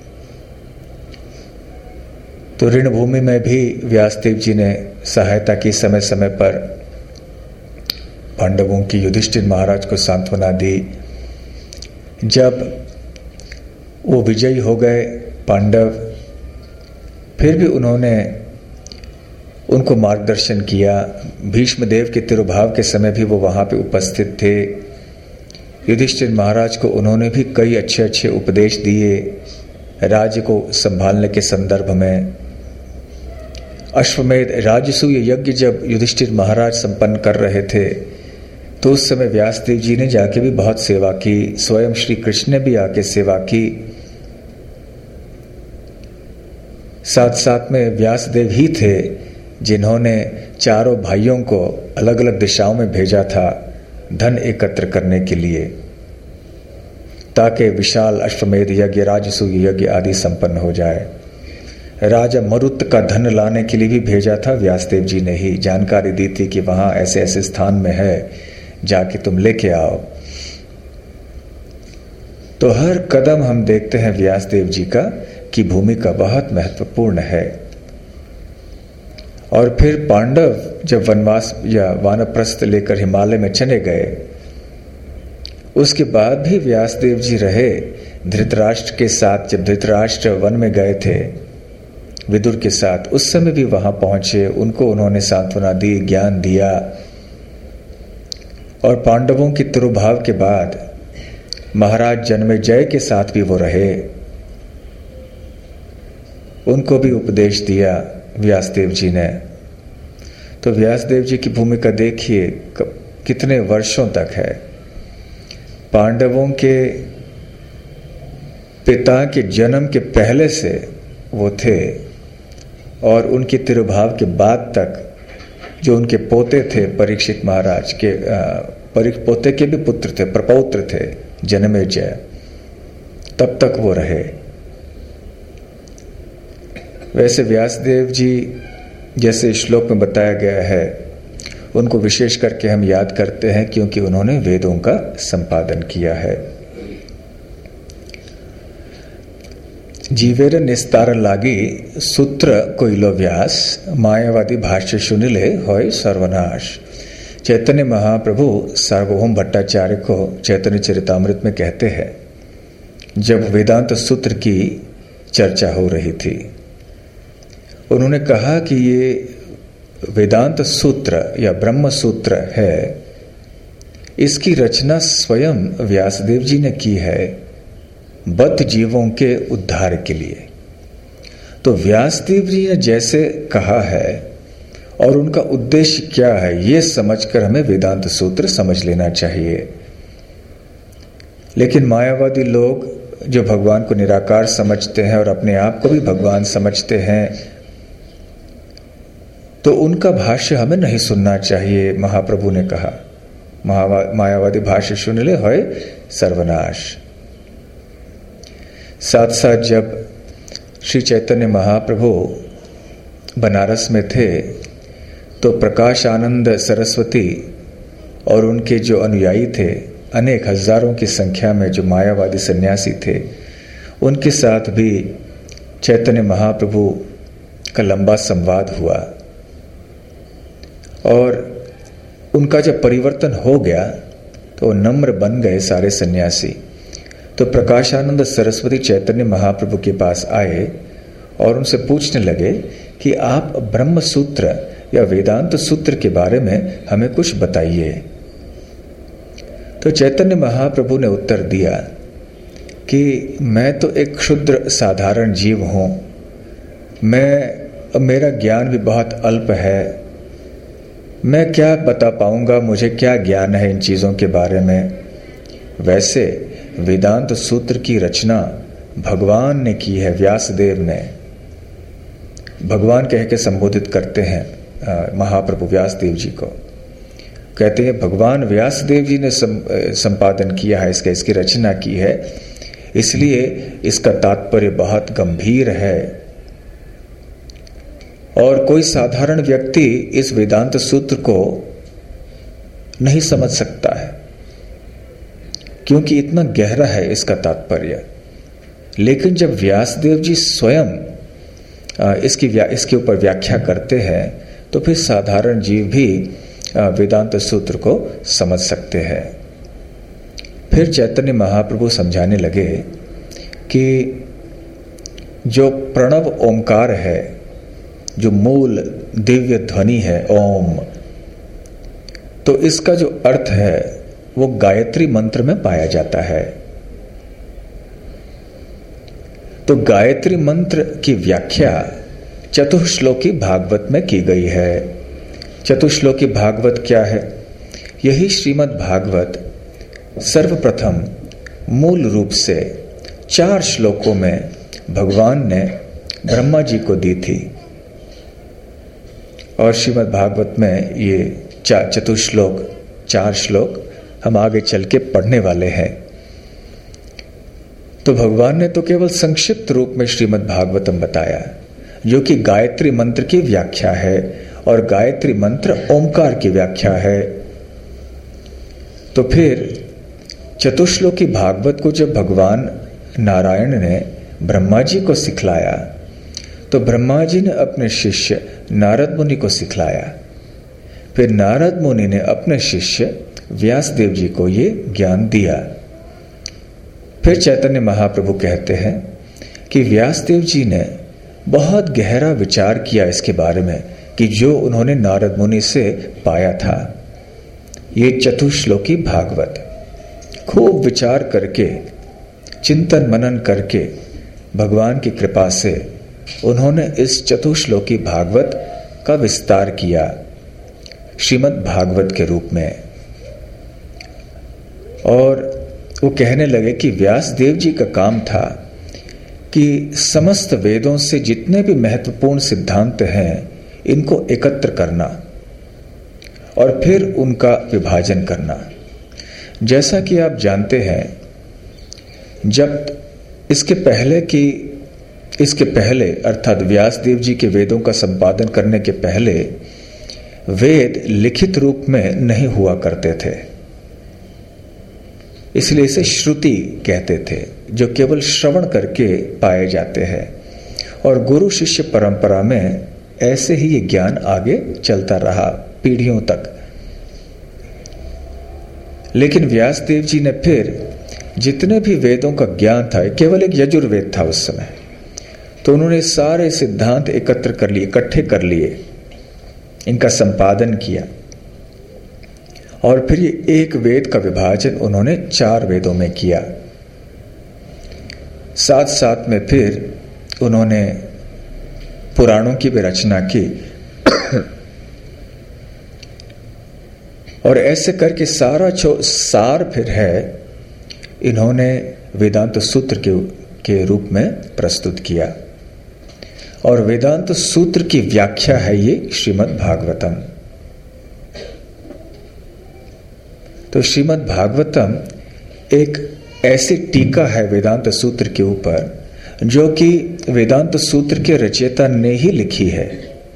तो ऋणभूमि में भी व्यासदेव जी ने सहायता की, समय समय पर पांडवों की युधिष्ठिर महाराज को सांत्वना दी। जब वो विजयी हो गए पांडव, फिर भी उन्होंने उनको मार्गदर्शन किया। भीष्मदेव के तिरुभाव के समय भी वो वहाँ पे उपस्थित थे। युधिष्ठिर महाराज को उन्होंने भी कई अच्छे अच्छे उपदेश दिए राज्य को संभालने के संदर्भ में। अश्वमेध राजसूय यज्ञ जब युधिष्ठिर महाराज संपन्न कर रहे थे, तो उस समय व्यासदेव जी ने जाके भी बहुत सेवा की, स्वयं श्री कृष्ण ने भी आके सेवा की। साथ साथ में व्यासदेव ही थे जिन्होंने चारों भाइयों को अलग अलग दिशाओं में भेजा था धन एकत्र करने के लिए। ताकि विशाल अश्वमेध यज्ञ, राजसूय यज्ञ आदि संपन्न हो जाए। राजा मरुत का धन लाने के लिए भी भेजा था व्यासदेव जी ने ही, जानकारी दी थी कि वहां ऐसे ऐसे स्थान में है, जाके तुम लेके आओ। तो हर कदम हम देखते हैं व्यासदेव जी का की भूमिका बहुत महत्वपूर्ण है। और फिर पांडव जब वनवास या वानप्रस्थ लेकर हिमालय में चले गए, उसके बाद भी व्यासदेव जी रहे धृतराष्ट्र के साथ। जब धृतराष्ट्र वन में गए थे विदुर के साथ, उस समय भी वहां पहुंचे, उनको उन्होंने सांत्वना दी, ज्ञान दिया। और पांडवों की तिरुभाव के बाद महाराज जन्मेजय के साथ भी वो रहे, उनको भी उपदेश दिया व्यासदेव जी ने। तो व्यासदेव जी की भूमिका देखिए कितने वर्षों तक है। पांडवों के पिता के जन्म के पहले से वो थे, और उनके तिरुभाव के बाद तक जो उनके पोते थे परीक्षित महाराज के, पोते के भी पुत्र थे, प्रपौत्र थे जन्मेजय, तब तक वो रहे। वैसे व्यासदेव जी जैसे श्लोक में बताया गया है, उनको विशेष करके हम याद करते हैं क्योंकि उन्होंने वेदों का संपादन किया है। जीवेर निस्तार लागी सूत्र कोइलो व्यास, मायावादी भाष्य सुनिले होय सर्वनाश। चैतन्य महाप्रभु सार्वभौम भट्टाचार्य को चैतन्य चरितामृत में कहते हैं, जब वेदांत सूत्र की चर्चा हो रही थी, उन्होंने कहा कि ये वेदांत सूत्र या ब्रह्म सूत्र है, इसकी रचना स्वयं व्यासदेव जी ने की है बद्ध जीवों के उद्धार के लिए। तो व्यासदेव जी ने जैसे कहा है और उनका उद्देश्य क्या है, ये समझकर हमें वेदांत सूत्र समझ लेना चाहिए। लेकिन मायावादी लोग जो भगवान को निराकार समझते हैं और अपने आप को भी भगवान समझते हैं, तो उनका भाष्य हमें नहीं सुनना चाहिए। महाप्रभु ने कहा, मायावादी भाष्य सुन ले होय सर्वनाश। साथ साथ जब श्री चैतन्य महाप्रभु बनारस में थे, तो प्रकाश आनंद सरस्वती और उनके जो अनुयायी थे, अनेक हजारों की संख्या में जो मायावादी सन्यासी थे, उनके साथ भी चैतन्य महाप्रभु का लंबा संवाद हुआ। और उनका जब परिवर्तन हो गया तो नम्र बन गए सारे सन्यासी। तो प्रकाशानंद सरस्वती चैतन्य महाप्रभु के पास आए और उनसे पूछने लगे कि आप ब्रह्म सूत्र या वेदांत सूत्र के बारे में हमें कुछ बताइए। तो चैतन्य महाप्रभु ने उत्तर दिया कि मैं तो एक क्षुद्र साधारण जीव हूं, मेरा ज्ञान भी बहुत अल्प है, मैं क्या बता पाऊंगा, मुझे क्या ज्ञान है इन चीजों के बारे में। वैसे वेदांत सूत्र की रचना भगवान ने की है, व्यासदेव ने। भगवान कह के संबोधित करते हैं महाप्रभु व्यासदेव जी को, कहते हैं भगवान व्यासदेव जी ने संपादन किया है, इसकी रचना की है, इसलिए इसका तात्पर्य बहुत गंभीर है और कोई साधारण व्यक्ति इस वेदांत सूत्र को नहीं समझ सकता है, क्योंकि इतना गहरा है इसका तात्पर्य। लेकिन जब व्यासदेव जी स्वयं इसके ऊपर व्याख्या करते हैं, तो फिर साधारण जीव भी वेदांत सूत्र को समझ सकते हैं। फिर चैतन्य महाप्रभु समझाने लगे कि जो प्रणव ओमकार है, जो मूल दिव्य ध्वनि है ओम, तो इसका जो अर्थ है वो गायत्री मंत्र में पाया जाता है। तो गायत्री मंत्र की व्याख्या चतुश्लोकी भागवत में की गई है। चतुश्लोकी भागवत क्या है? यही श्रीमद् भागवत सर्वप्रथम मूल रूप से 4 श्लोकों में भगवान ने ब्रह्मा जी को दी थी। और श्रीमद् भागवत में ये चतुश्लोक 4 श्लोक हम आगे चल के पढ़ने वाले हैं। तो भगवान ने तो केवल संक्षिप्त रूप में श्रीमद् भागवतम बताया, जो कि गायत्री मंत्र की व्याख्या है, और गायत्री मंत्र ओंकार की व्याख्या है। तो फिर चतुश्लोकी भागवत को जब भगवान नारायण ने ब्रह्मा जी को सिखलाया, तो ब्रह्मा जी ने अपने शिष्य नारद मुनि को सिखलाया। फिर नारद मुनि ने अपने शिष्य व्यासदेव जी को ये ज्ञान दिया। फिर चैतन्य महाप्रभु कहते हैं कि व्यासदेव जी ने बहुत गहरा विचार किया इसके बारे में कि जो उन्होंने नारद मुनि से पाया था। ये चतुश्लोकी भागवत खूब विचार करके, चिंतन मनन करके, भगवान की कृपा से उन्होंने इस चतुश्लोकी भागवत का विस्तार किया श्रीमद् भागवत के रूप में। और वो कहने लगे कि व्यासदेव जी का काम था कि समस्त वेदों से जितने भी महत्वपूर्ण सिद्धांत हैं, इनको एकत्र करना और फिर उनका विभाजन करना। जैसा कि आप जानते हैं, जब इसके पहले अर्थात व्यासदेव जी के वेदों का संपादन करने के पहले वेद लिखित रूप में नहीं हुआ करते थे, इसलिए इसे श्रुति कहते थे, जो केवल श्रवण करके पाए जाते हैं। और गुरु शिष्य परंपरा में ऐसे ही ये ज्ञान आगे चलता रहा पीढ़ियों तक। लेकिन व्यासदेव जी ने फिर जितने भी वेदों का ज्ञान था, केवल एक यजुर्वेद था उस समय, तो उन्होंने सारे सिद्धांत एकत्र कर लिए, इकट्ठे कर लिए, इनका संपादन किया। और फिर ये एक वेद का विभाजन उन्होंने 4 वेदों में किया। साथ साथ में फिर उन्होंने पुराणों की भी रचना की। और ऐसे करके सारा सार फिर है, इन्होंने वेदांत सूत्र के रूप में प्रस्तुत किया। और वेदांत सूत्र की व्याख्या है ये श्रीमद् भागवतम। तो श्रीमद् भागवतम एक ऐसी टीका है वेदांत सूत्र के ऊपर, जो कि वेदांत सूत्र के रचयिता ने ही लिखी है।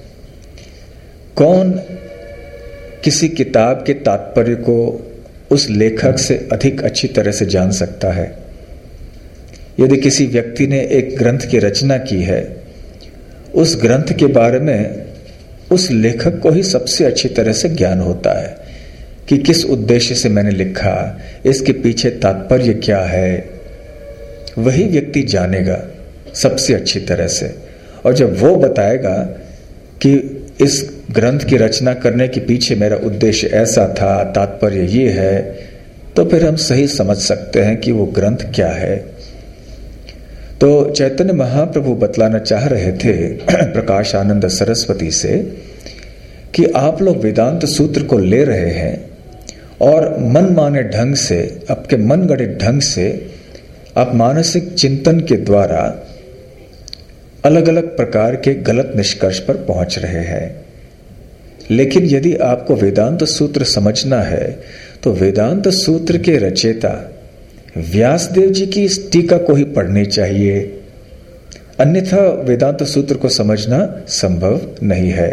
कौन किसी किताब के तात्पर्य को उस लेखक से अधिक अच्छी तरह से जान सकता है? यदि किसी व्यक्ति ने एक ग्रंथ की रचना की है, उस ग्रंथ के बारे में उस लेखक को ही सबसे अच्छी तरह से ज्ञान होता है कि किस उद्देश्य से मैंने लिखा, इसके पीछे तात्पर्य क्या है, वही व्यक्ति जानेगा सबसे अच्छी तरह से। और जब वो बताएगा कि इस ग्रंथ की रचना करने के पीछे मेरा उद्देश्य ऐसा था, तात्पर्य ये है, तो फिर हम सही समझ सकते हैं कि वो ग्रंथ क्या है। तो चैतन्य महाप्रभु बतलाना चाह रहे थे प्रकाश आनंद सरस्वती से कि आप लोग वेदांत सूत्र को ले रहे हैं और मनमाने ढंग से, आपके मनगढ़ंत ढंग से आप मानसिक चिंतन के द्वारा अलग अलग प्रकार के गलत निष्कर्ष पर पहुंच रहे हैं। लेकिन यदि आपको वेदांत सूत्र समझना है तो वेदांत सूत्र के रचयिता व्यासदेव जी की इस टीका को ही पढ़नी चाहिए, अन्यथा वेदांत सूत्र को समझना संभव नहीं है।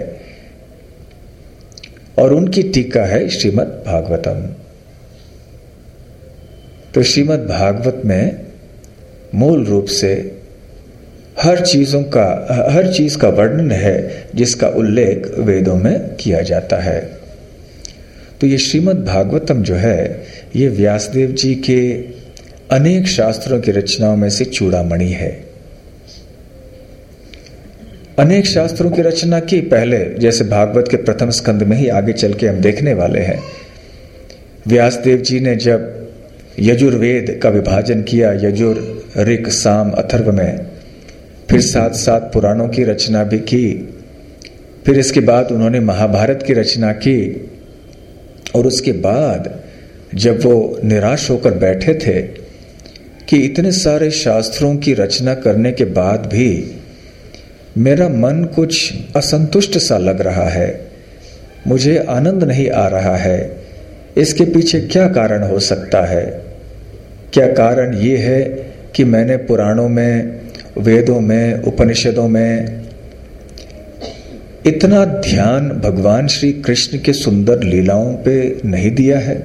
और उनकी टीका है श्रीमद् भागवतम। तो श्रीमद् भागवत में मूल रूप से हर चीज का वर्णन है जिसका उल्लेख वेदों में किया जाता है। तो ये श्रीमद् भागवतम जो है, ये व्यासदेव जी के अनेक शास्त्रों की रचनाओं में से चूड़ामणि है। अनेक शास्त्रों की रचना की पहले, जैसे भागवत के प्रथम स्कंद में ही आगे चल के हम देखने वाले हैं। व्यासदेव जी ने जब यजुर्वेद का विभाजन किया, यजुर, ऋक, साम, अथर्व में, फिर साथ साथ पुराणों की रचना भी की। फिर इसके बाद उन्होंने महाभारत की रचना की। और उसके बाद जब वो निराश होकर बैठे थे कि इतने सारे शास्त्रों की रचना करने के बाद भी मेरा मन कुछ असंतुष्ट सा लग रहा है, मुझे आनंद नहीं आ रहा है, इसके पीछे क्या कारण हो सकता है? क्या कारण ये है कि मैंने पुराणों में, वेदों में, उपनिषदों में इतना ध्यान भगवान श्री कृष्ण के सुंदर लीलाओं पे नहीं दिया है।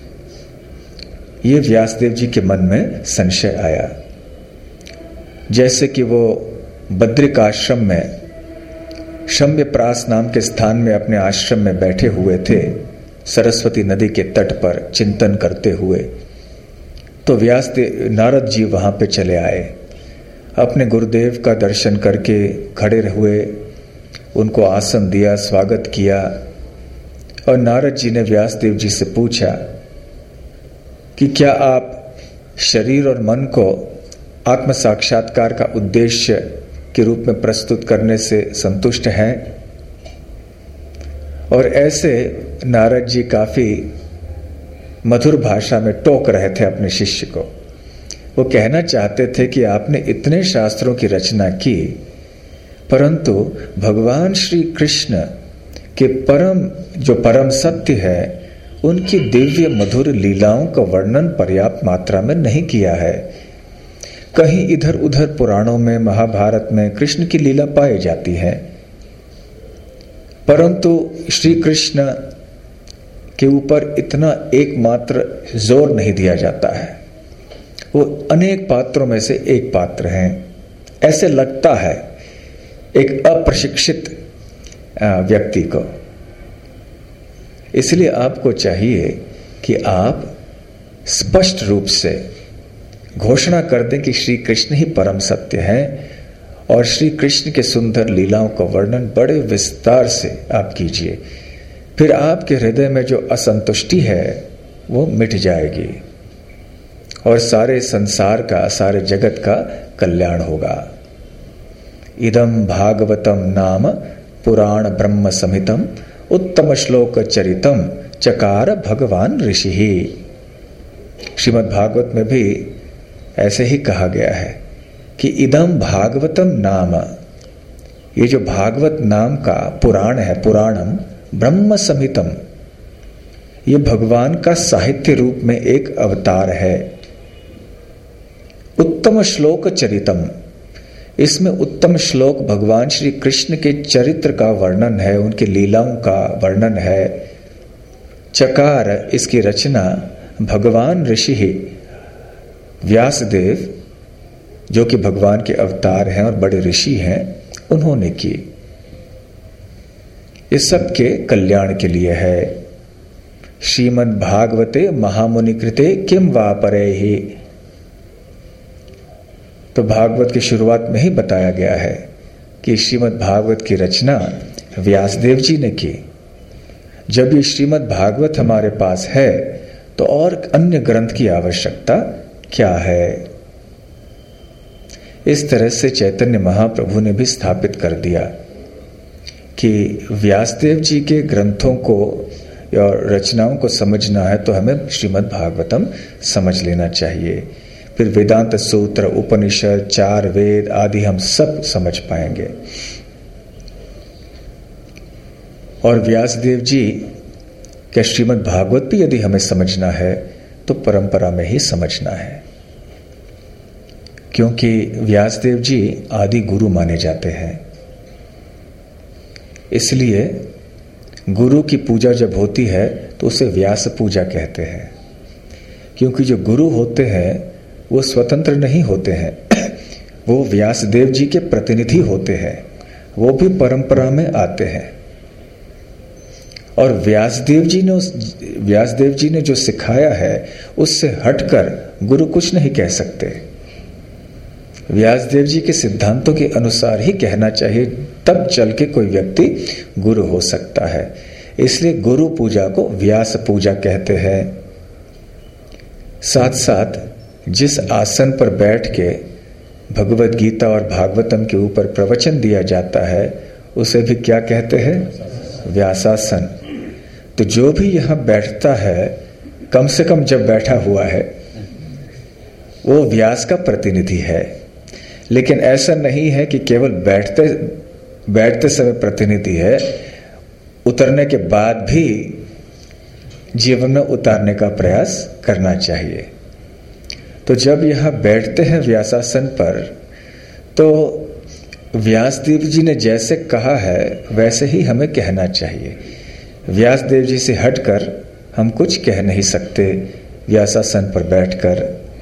ये व्यासदेव जी के मन में संशय आया। जैसे कि वो बद्रिक आश्रम में शम्यप्रास नाम के स्थान में अपने आश्रम में बैठे हुए थे, सरस्वती नदी के तट पर चिंतन करते हुए, तो व्यासदेव नारद जी वहां पे चले आए। अपने गुरुदेव का दर्शन करके खड़े हुए, उनको आसन दिया, स्वागत किया, और नारद जी ने व्यासदेव जी से पूछा कि क्या आप शरीर और मन को आत्म साक्षात्कार का उद्देश्य के रूप में प्रस्तुत करने से संतुष्ट हैं? और ऐसे नारद जी काफी मधुर भाषा में टोक रहे थे अपने शिष्य को। वो कहना चाहते थे कि आपने इतने शास्त्रों की रचना की, परंतु भगवान श्री कृष्ण के परम सत्य है, उनकी दिव्य मधुर लीलाओं का वर्णन पर्याप्त मात्रा में नहीं किया है। कहीं इधर उधर पुराणों में, महाभारत में कृष्ण की लीला पाई जाती है, परंतु श्री कृष्ण के ऊपर इतना एकमात्र जोर नहीं दिया जाता है। वो अनेक पात्रों में से एक पात्र हैं, ऐसे लगता है एक अप्रशिक्षित व्यक्ति को। इसलिए आपको चाहिए कि आप स्पष्ट रूप से घोषणा कर दें कि श्री कृष्ण ही परम सत्य है, और श्री कृष्ण के सुंदर लीलाओं का वर्णन बड़े विस्तार से आप कीजिए। फिर आपके हृदय में जो असंतुष्टि है वो मिट जाएगी और सारे संसार का, सारे जगत का कल्याण होगा। इदं भागवतम नाम पुराण ब्रह्म संहितम उत्तम श्लोक चरितम चकार भगवान ऋषि। श्रीमद् भागवत में भी ऐसे ही कहा गया है कि इदं भागवतम नाम, ये जो भागवत नाम का पुराण है, पुराणम ब्रह्म संहितम, ये भगवान का साहित्य रूप में एक अवतार है। उत्तम श्लोक चरितम, इसमें उत्तम श्लोक भगवान श्री कृष्ण के चरित्र का वर्णन है, उनकी लीलाओं का वर्णन है। चकार, इसकी रचना भगवान ऋषि व्यासदेव, जो कि भगवान के अवतार हैं और बड़े ऋषि हैं, उन्होंने की। इस सब के कल्याण के लिए है। श्रीमद् भागवते महामुनि कृते किम वा परेहि, तो भागवत की शुरुआत में ही बताया गया है कि श्रीमद् भागवत की रचना व्यासदेव जी ने की। जब ये श्रीमद् भागवत हमारे पास है तो और अन्य ग्रंथ की आवश्यकता क्या है। इस तरह से चैतन्य महाप्रभु ने भी स्थापित कर दिया कि व्यासदेव जी के ग्रंथों को और रचनाओं को समझना है तो हमें श्रीमद् भागवतम समझ लेना चाहिए। फिर वेदांत सूत्र, उपनिषद, 4 वेद आदि हम सब समझ पाएंगे। और व्यासदेव जी के श्रीमद् भागवत भी यदि हमें समझना है तो परंपरा में ही समझना है, क्योंकि व्यासदेव जी आदि गुरु माने जाते हैं। इसलिए गुरु की पूजा जब होती है तो उसे व्यास पूजा कहते हैं, क्योंकि जो गुरु होते हैं वो स्वतंत्र नहीं होते हैं, वो व्यासदेव जी के प्रतिनिधि होते हैं, वो भी परंपरा में आते हैं। और व्यासदेव जी ने जो सिखाया है उससे हटकर गुरु कुछ नहीं कह सकते। व्यासदेव जी के सिद्धांतों के अनुसार ही कहना चाहिए, तब चल के कोई व्यक्ति गुरु हो सकता है। इसलिए गुरु पूजा को व्यास पूजा कहते हैं। साथ साथ जिस आसन पर बैठ के भगवद गीता और भागवतम के ऊपर प्रवचन दिया जाता है उसे भी क्या कहते हैं? व्यासासन। तो जो भी यहाँ बैठता है, कम से कम जब बैठा हुआ है, वो व्यास का प्रतिनिधि है। लेकिन ऐसा नहीं है कि केवल बैठते समय प्रतिनिधि है, उतरने के बाद भी जीवन में उतारने का प्रयास करना चाहिए। तो जब यह बैठते हैं व्यासासन पर, तो व्यासदेव जी ने जैसे कहा है वैसे ही हमें कहना चाहिए। व्यासदेव जी से हटकर हम कुछ कह नहीं सकते व्यासासन पर बैठकर।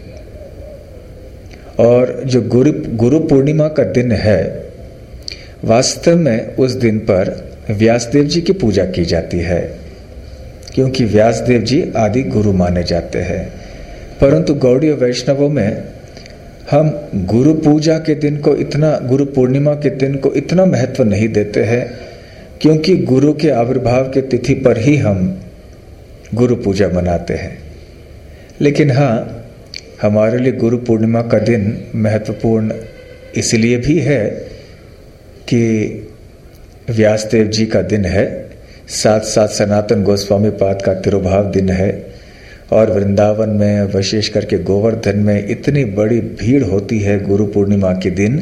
और जो गुरु पूर्णिमा का दिन है, वास्तव में उस दिन पर व्यासदेव जी की पूजा की जाती है, क्योंकि व्यासदेव जी आदि गुरु माने जाते हैं। परंतु गौड़ीय वैष्णवों में हम गुरु पूजा के दिन को इतना, गुरु पूर्णिमा के दिन को इतना महत्व नहीं देते हैं, क्योंकि गुरु के आविर्भाव के तिथि पर ही हम गुरु पूजा मनाते हैं। लेकिन हाँ, हमारे लिए गुरु पूर्णिमा का दिन महत्वपूर्ण इसलिए भी है कि व्यासदेव जी का दिन है, साथ साथ सनातन गोस्वामी पाद का तिरुभाव दिन है, और वृंदावन में विशेष करके गोवर्धन में इतनी बड़ी भीड़ होती है गुरु पूर्णिमा के दिन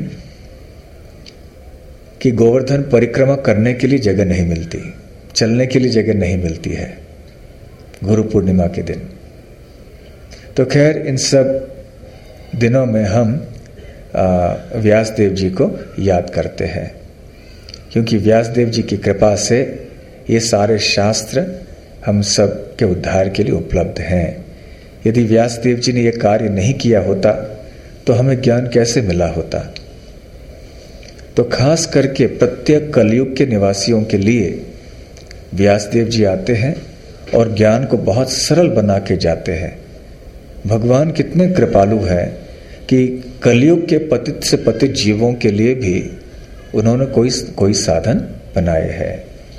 कि गोवर्धन परिक्रमा करने के लिए जगह नहीं मिलती, चलने के लिए जगह नहीं मिलती है गुरु पूर्णिमा के दिन। तो खैर, इन सब दिनों में हम व्यासदेव जी को याद करते हैं, क्योंकि व्यासदेव जी की कृपा से ये सारे शास्त्र हम सब के उद्धार के लिए उपलब्ध हैं। यदि व्यासदेव जी ने यह कार्य नहीं किया होता तो हमें ज्ञान कैसे मिला होता। तो खास करके प्रत्येक कलयुग के निवासियों के लिए व्यासदेव जी आते हैं और ज्ञान को बहुत सरल बना के जाते हैं। भगवान कितने कृपालु हैं कि कलयुग के पतित से पतित जीवों के लिए भी उन्होंने कोई साधन बनाए हैं।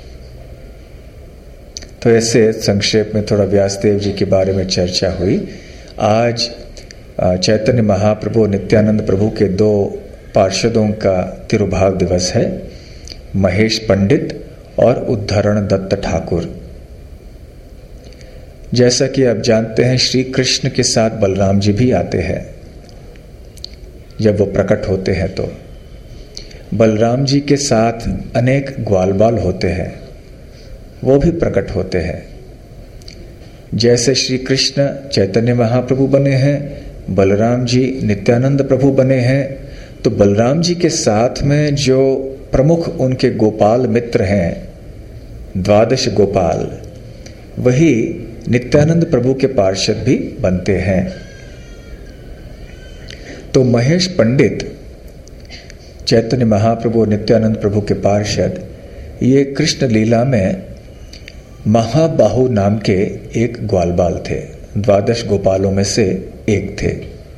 तो ऐसे संक्षेप में थोड़ा व्यासदेव जी के बारे में चर्चा हुई। आज चैतन्य महाप्रभु नित्यानंद प्रभु के 2 पार्षदों का तिरुभाव दिवस है, महेश पंडित और उद्धरण दत्त ठाकुर। जैसा कि आप जानते हैं, श्री कृष्ण के साथ बलराम जी भी आते हैं। जब वो प्रकट होते हैं तो बलराम जी के साथ अनेक ग्वाल बाल होते हैं, वो भी प्रकट होते हैं। जैसे श्री कृष्ण चैतन्य महाप्रभु बने हैं, बलराम जी नित्यानंद प्रभु बने हैं, तो बलराम जी के साथ में जो प्रमुख उनके गोपाल मित्र हैं, 12 गोपाल, वही नित्यानंद प्रभु के पार्षद भी बनते हैं। तो महेश पंडित चैतन्य महाप्रभु नित्यानंद प्रभु के पार्षद, ये कृष्ण लीला में महाबाहु नाम के एक ग्वालबाल थे, 12 गोपालों में से एक थे।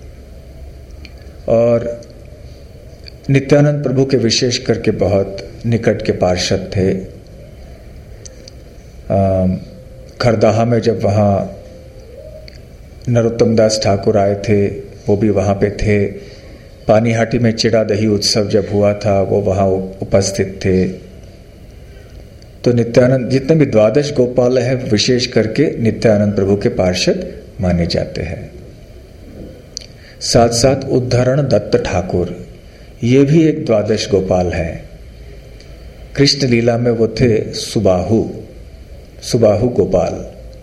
और नित्यानंद प्रभु के विशेष करके बहुत निकट के पार्षद थे। खरदाहा में जब वहाँ नरोत्तम दास ठाकुर आए थे, वो भी वहाँ पे थे। पानीहाटी में चिड़ा दही उत्सव जब हुआ था, वो वहाँ उपस्थित थे। तो नित्यानंद, जितने भी 12 गोपाल हैं, विशेष करके नित्यानंद प्रभु के पार्षद माने जाते हैं। साथ साथ उद्धरण दत्त ठाकुर, ये भी एक 12 गोपाल हैं। कृष्ण लीला में वो थे सुबाहु गोपाल।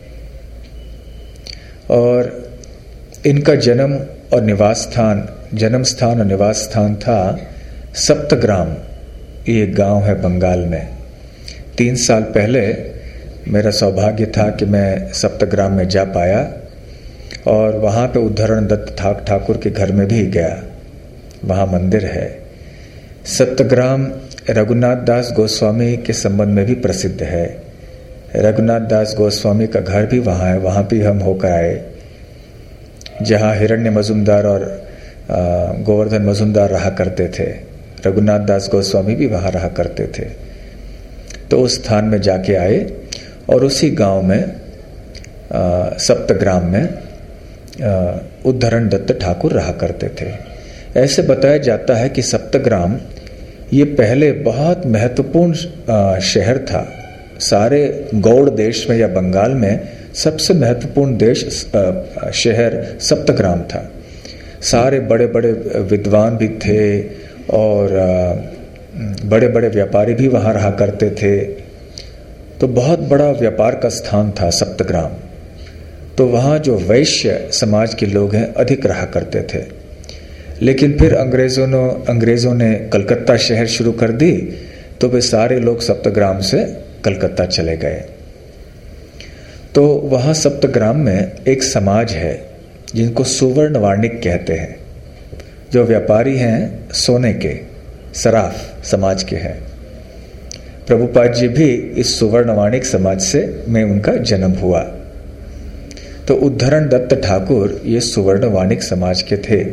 और इनका जन्म और निवास स्थान और निवास स्थान था सप्तग्राम। ये गांव है बंगाल में। 3 साल पहले मेरा सौभाग्य था कि मैं सप्तग्राम में जा पाया और वहाँ पे उद्धरण दत्त ठाकुर के घर में भी गया। वहाँ मंदिर है। सप्तग्राम रघुनाथ दास गोस्वामी के संबंध में भी प्रसिद्ध है। रघुनाथ दास गोस्वामी का घर भी वहाँ है। वहाँ भी हम होकर आए, जहाँ हिरण्य मजुमदार और गोवर्धन मजुमदार रहा करते थे। रघुनाथ दास गोस्वामी भी वहाँ रहा करते थे। तो उस स्थान में जाके आए और उसी गांव में सप्तग्राम में उद्धरण दत्त ठाकुर रहा करते थे। ऐसे बताया जाता है कि सप्तग्राम ये पहले बहुत महत्वपूर्ण शहर था। सारे गौड़ देश में या बंगाल में सबसे महत्वपूर्ण शहर सप्तग्राम था। सारे बड़े बड़े विद्वान भी थे और बड़े बड़े व्यापारी भी वहाँ रहा करते थे। तो बहुत बड़ा व्यापार का स्थान था सप्तग्राम। तो वहाँ जो वैश्य समाज के लोग हैं अधिक रहा करते थे। लेकिन फिर अंग्रेज़ों ने कलकत्ता शहर शुरू कर दी, तो वे सारे लोग सप्तग्राम से कलकत्ता चले गए। तो वहाँ सप्तग्राम में एक समाज है जिनको सुवर्ण वाणिक कहते हैं, जो व्यापारी हैं सोने के, सराफ समाज के हैं। प्रभुपाद जी भी इस सुवर्ण वाणिक समाज से में उनका जन्म हुआ। तो उद्धरण दत्त ठाकुर ये सुवर्ण वाणिक समाज के थे।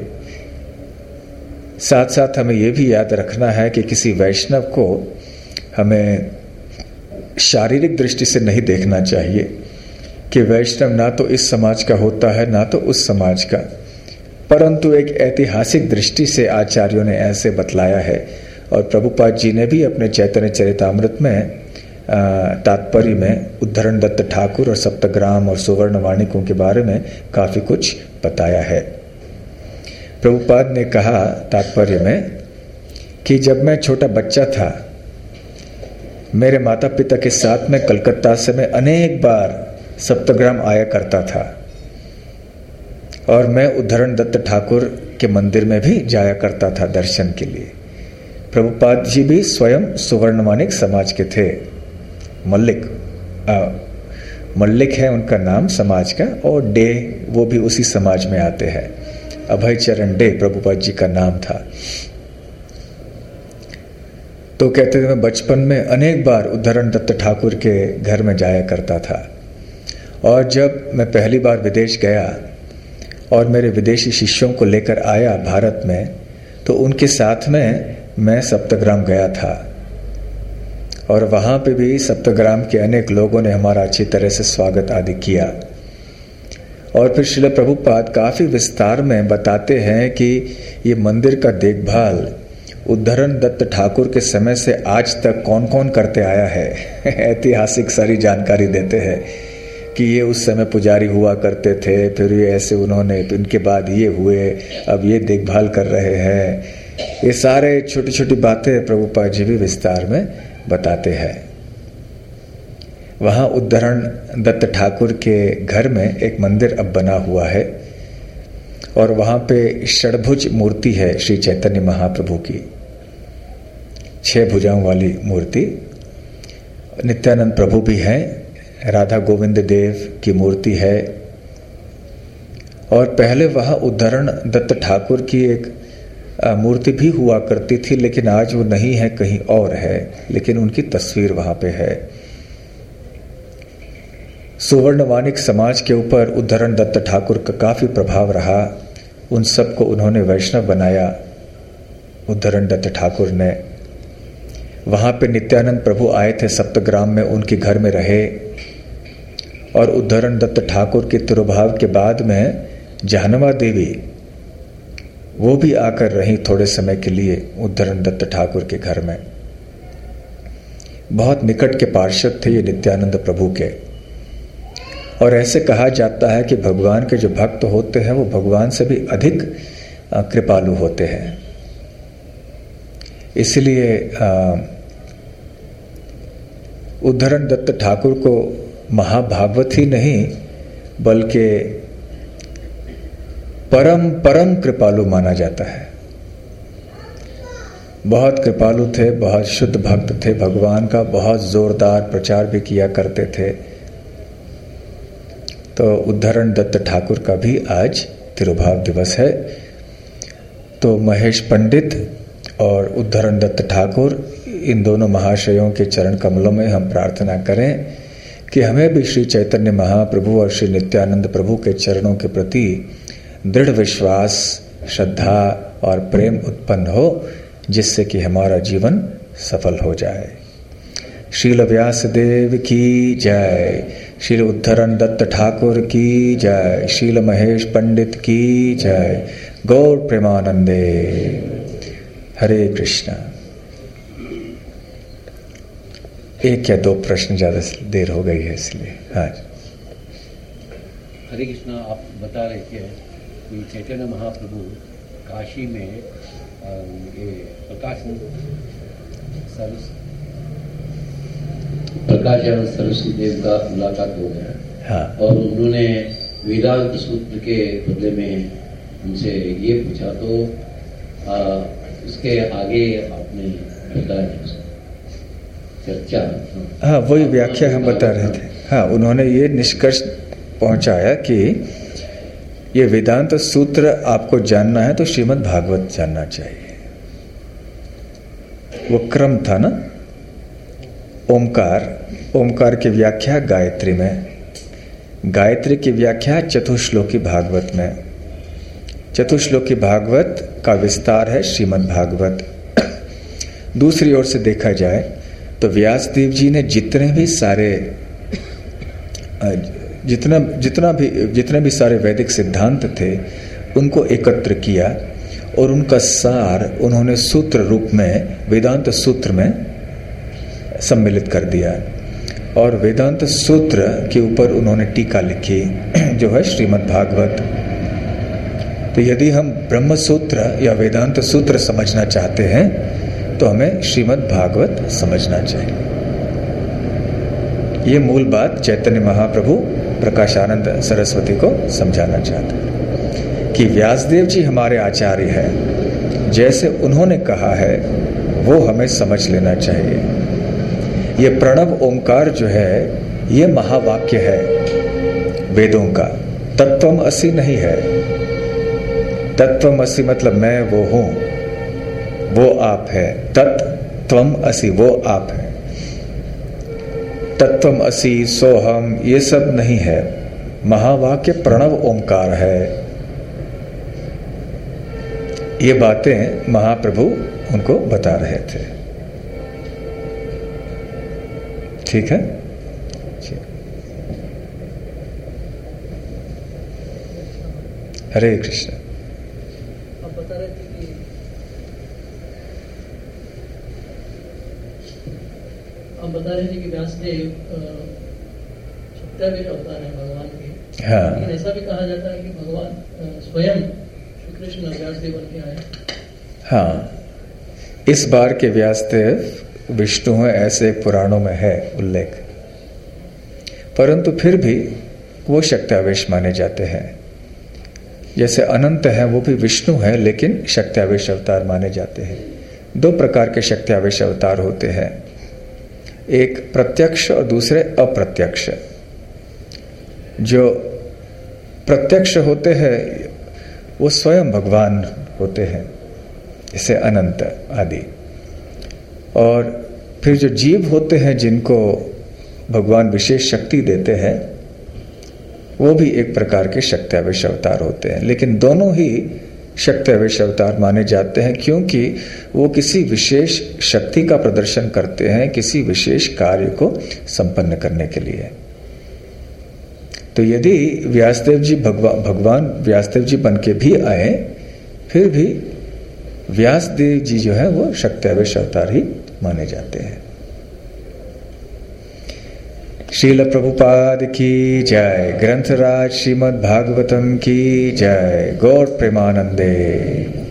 साथ साथ हमें यह भी याद रखना है कि किसी वैष्णव को हमें शारीरिक दृष्टि से नहीं देखना चाहिए कि वैष्णव ना तो इस समाज का होता है ना तो उस समाज का, परंतु एक ऐतिहासिक दृष्टि से आचार्यों ने ऐसे बतलाया है। और प्रभुपाद जी ने भी अपने चैतन्य चरितामृत में तात्पर्य में उद्धरण दत्त ठाकुर और सप्तग्राम और सुवर्ण वाणिकों के बारे में काफी कुछ बताया है। प्रभुपाद ने कहा तात्पर्य में कि जब मैं छोटा बच्चा था, मेरे माता पिता के साथ में कलकत्ता से मैं अनेक बार सप्तग्राम आया करता था और मैं उद्धरण दत्त ठाकुर के मंदिर में भी जाया करता था दर्शन के लिए। प्रभुपाद जी भी स्वयं सुवर्णवाणिक समाज के थे। मल्लिक है उनका नाम समाज का, और डे वो भी उसी समाज में आते हैं। अभय चरण डे प्रभुपाद जी का नाम था। तो कहते थे मैं बचपन में अनेक बार उद्धरण दत्त ठाकुर के घर में जाया करता था, और जब मैं पहली बार विदेश गया और मेरे विदेशी शिष्यों को लेकर आया भारत में, तो उनके साथ में मैं सप्तग्राम गया था, और वहाँ पे भी सप्तग्राम के अनेक लोगों ने हमारा अच्छी तरह से स्वागत आदि किया। और फिर श्रील प्रभुपाद काफ़ी विस्तार में बताते हैं कि ये मंदिर का देखभाल उद्धरण दत्त ठाकुर के समय से आज तक कौन कौन करते आया है। ऐतिहासिक सारी जानकारी देते हैं कि ये उस समय पुजारी हुआ करते थे, फिर ये ऐसे उन्होंने, इनके बाद ये हुए, अब ये देखभाल कर रहे हैं। ये सारे छोटी छोटी बातें प्रभुपाद जी भी विस्तार में बताते हैं। वहाँ उद्धरण दत्त ठाकुर के घर में एक मंदिर अब बना हुआ है, और वहाँ पे षडभुज मूर्ति है श्री चैतन्य महाप्रभु की, 6 भुजाओं वाली मूर्ति। नित्यानंद प्रभु भी हैं, राधा गोविंद देव की मूर्ति है। और पहले वहाँ उद्धरण दत्त ठाकुर की एक मूर्ति भी हुआ करती थी, लेकिन आज वो नहीं है, कहीं और है, लेकिन उनकी तस्वीर वहाँ पे है। सुवर्णवाणिक समाज के ऊपर उद्धरण दत्त ठाकुर का काफ़ी प्रभाव रहा। उन सबको उन्होंने वैष्णव बनाया उद्धरण दत्त ठाकुर ने। वहाँ पे नित्यानंद प्रभु आए थे सप्तग्राम में, उनके घर में रहे, और उद्धरण दत्त ठाकुर के तिरुभाव के बाद में जहनवा देवी वो भी आकर रही थोड़े समय के लिए उद्धरण दत्त ठाकुर के घर में। बहुत निकट के पार्षद थे ये नित्यानंद प्रभु के। और ऐसे कहा जाता है कि भगवान के जो भक्त होते हैं वो भगवान से भी अधिक कृपालु होते हैं। इसलिए उद्धरण दत्त ठाकुर को महाभागवत ही नहीं बल्कि परम परम कृपालु माना जाता है। बहुत कृपालु थे, बहुत शुद्ध भक्त थे, भगवान का बहुत जोरदार प्रचार भी किया करते थे। तो उद्धरण दत्त ठाकुर का भी आज तिरुभाव दिवस है। तो महेश पंडित और उद्धरण दत्त ठाकुर, इन दोनों महाशयों के चरण कमलों में हम प्रार्थना करें कि हमें भी श्री चैतन्य महाप्रभु और श्री नित्यानंद प्रभु के चरणों के प्रति दृढ़ विश्वास, श्रद्धा और प्रेम उत्पन्न हो, जिससे कि हमारा जीवन सफल हो जाए। श्रील व्यासदेव की जय, श्रील उद्धरण दत्त ठाकुर की जय, श्रील महेश पंडित की जय। गौर प्रेमानंदे। हरे कृष्णा। एक या दो प्रश्न, ज्यादा देर हो गई है इसलिए। हाँ, हरे कृष्णा। आप बता रहे थे कि चैतन्य महाप्रभु काशी में ये प्रकाशानंद सरस्वती देव का मुलाकात हो गया। हाँ। और उन्होंने वेदांत सूत्र के बदले में उनसे ये पूछा तो उसके आगे आपने बताया चर्चा। हाँ, वही व्याख्या हम बता रहे थे। हाँ, उन्होंने ये निष्कर्ष पहुंचाया कि ये वेदांत सूत्र आपको जानना है तो श्रीमद् भागवत जानना चाहिए। वो क्रम था ना, ओमकार की व्याख्या गायत्री में, गायत्री की व्याख्या चतुश्लोकी भागवत में, चतुश्लोकी भागवत का विस्तार है श्रीमद् भागवत। दूसरी ओर से देखा जाए तो व्यासदेव जी ने जितने भी सारे वैदिक सिद्धांत थे उनको एकत्र किया और उनका सार उन्होंने सूत्र रूप में वेदांत सूत्र में सम्मिलित कर दिया। और वेदांत सूत्र के ऊपर उन्होंने टीका लिखी जो है श्रीमद् भागवत। तो यदि हम ब्रह्म सूत्र या वेदांत सूत्र समझना चाहते हैं तो हमें श्रीमद् भागवत समझना चाहिए। ये मूल बात चैतन्य महाप्रभु प्रकाशानंद सरस्वती को समझाना चाहते हैं कि व्यासदेव जी हमारे आचार्य हैं, जैसे उन्होंने कहा है वो हमें समझ लेना चाहिए। ये प्रणव ओंकार जो है ये महावाक्य है वेदों का, तत्वम असि नहीं है। तत्वम असि मतलब मैं वो हूं, वो आप है। तत्वम असि वो आप है। तत्वम असि सोहम ये सब नहीं है। महावाक्य प्रणव ओंकार है। ये बातें महाप्रभु उनको बता रहे थे। ठीक है, हरे कृष्ण। आप बता रहे थे कि व्यासदेव सत्याग्रह अवतार है भगवान के। हाँ, लेकिन ऐसा भी कहा जाता है कि भगवान स्वयं श्री कृष्ण व्यासदेव बन के आए। हाँ, इस बार के व्यासदेव विष्णु हैं ऐसे पुराणों में है उल्लेख, परंतु फिर भी वो शक्त्यावेश माने जाते हैं। जैसे अनंत है वो भी विष्णु है लेकिन शक्त्यावेश अवतार माने जाते हैं। दो प्रकार के शक्त्यावेश अवतार होते हैं, एक प्रत्यक्ष और दूसरे अप्रत्यक्ष। जो प्रत्यक्ष होते हैं वो स्वयं भगवान होते हैं, जैसे अनंत आदि। और फिर जो जीव होते हैं जिनको भगवान विशेष शक्ति देते हैं वो भी एक प्रकार के शक्त्यावेश अवतार होते हैं। लेकिन दोनों ही शक्त्यावेश अवतार माने जाते हैं क्योंकि वो किसी विशेष शक्ति का प्रदर्शन करते हैं, किसी विशेष कार्य को संपन्न करने के लिए। तो यदि व्यासदेव जी भगवान व्यासदेव जी बन के भी आए, फिर भी व्यासदेव जी जो है वो शक्त्यावेश अवतार ही माने जाते हैं। श्रील प्रभुपाद की जय, ग्रंथराज श्रीमद् भागवतम की जय, गौर प्रेमानंदे।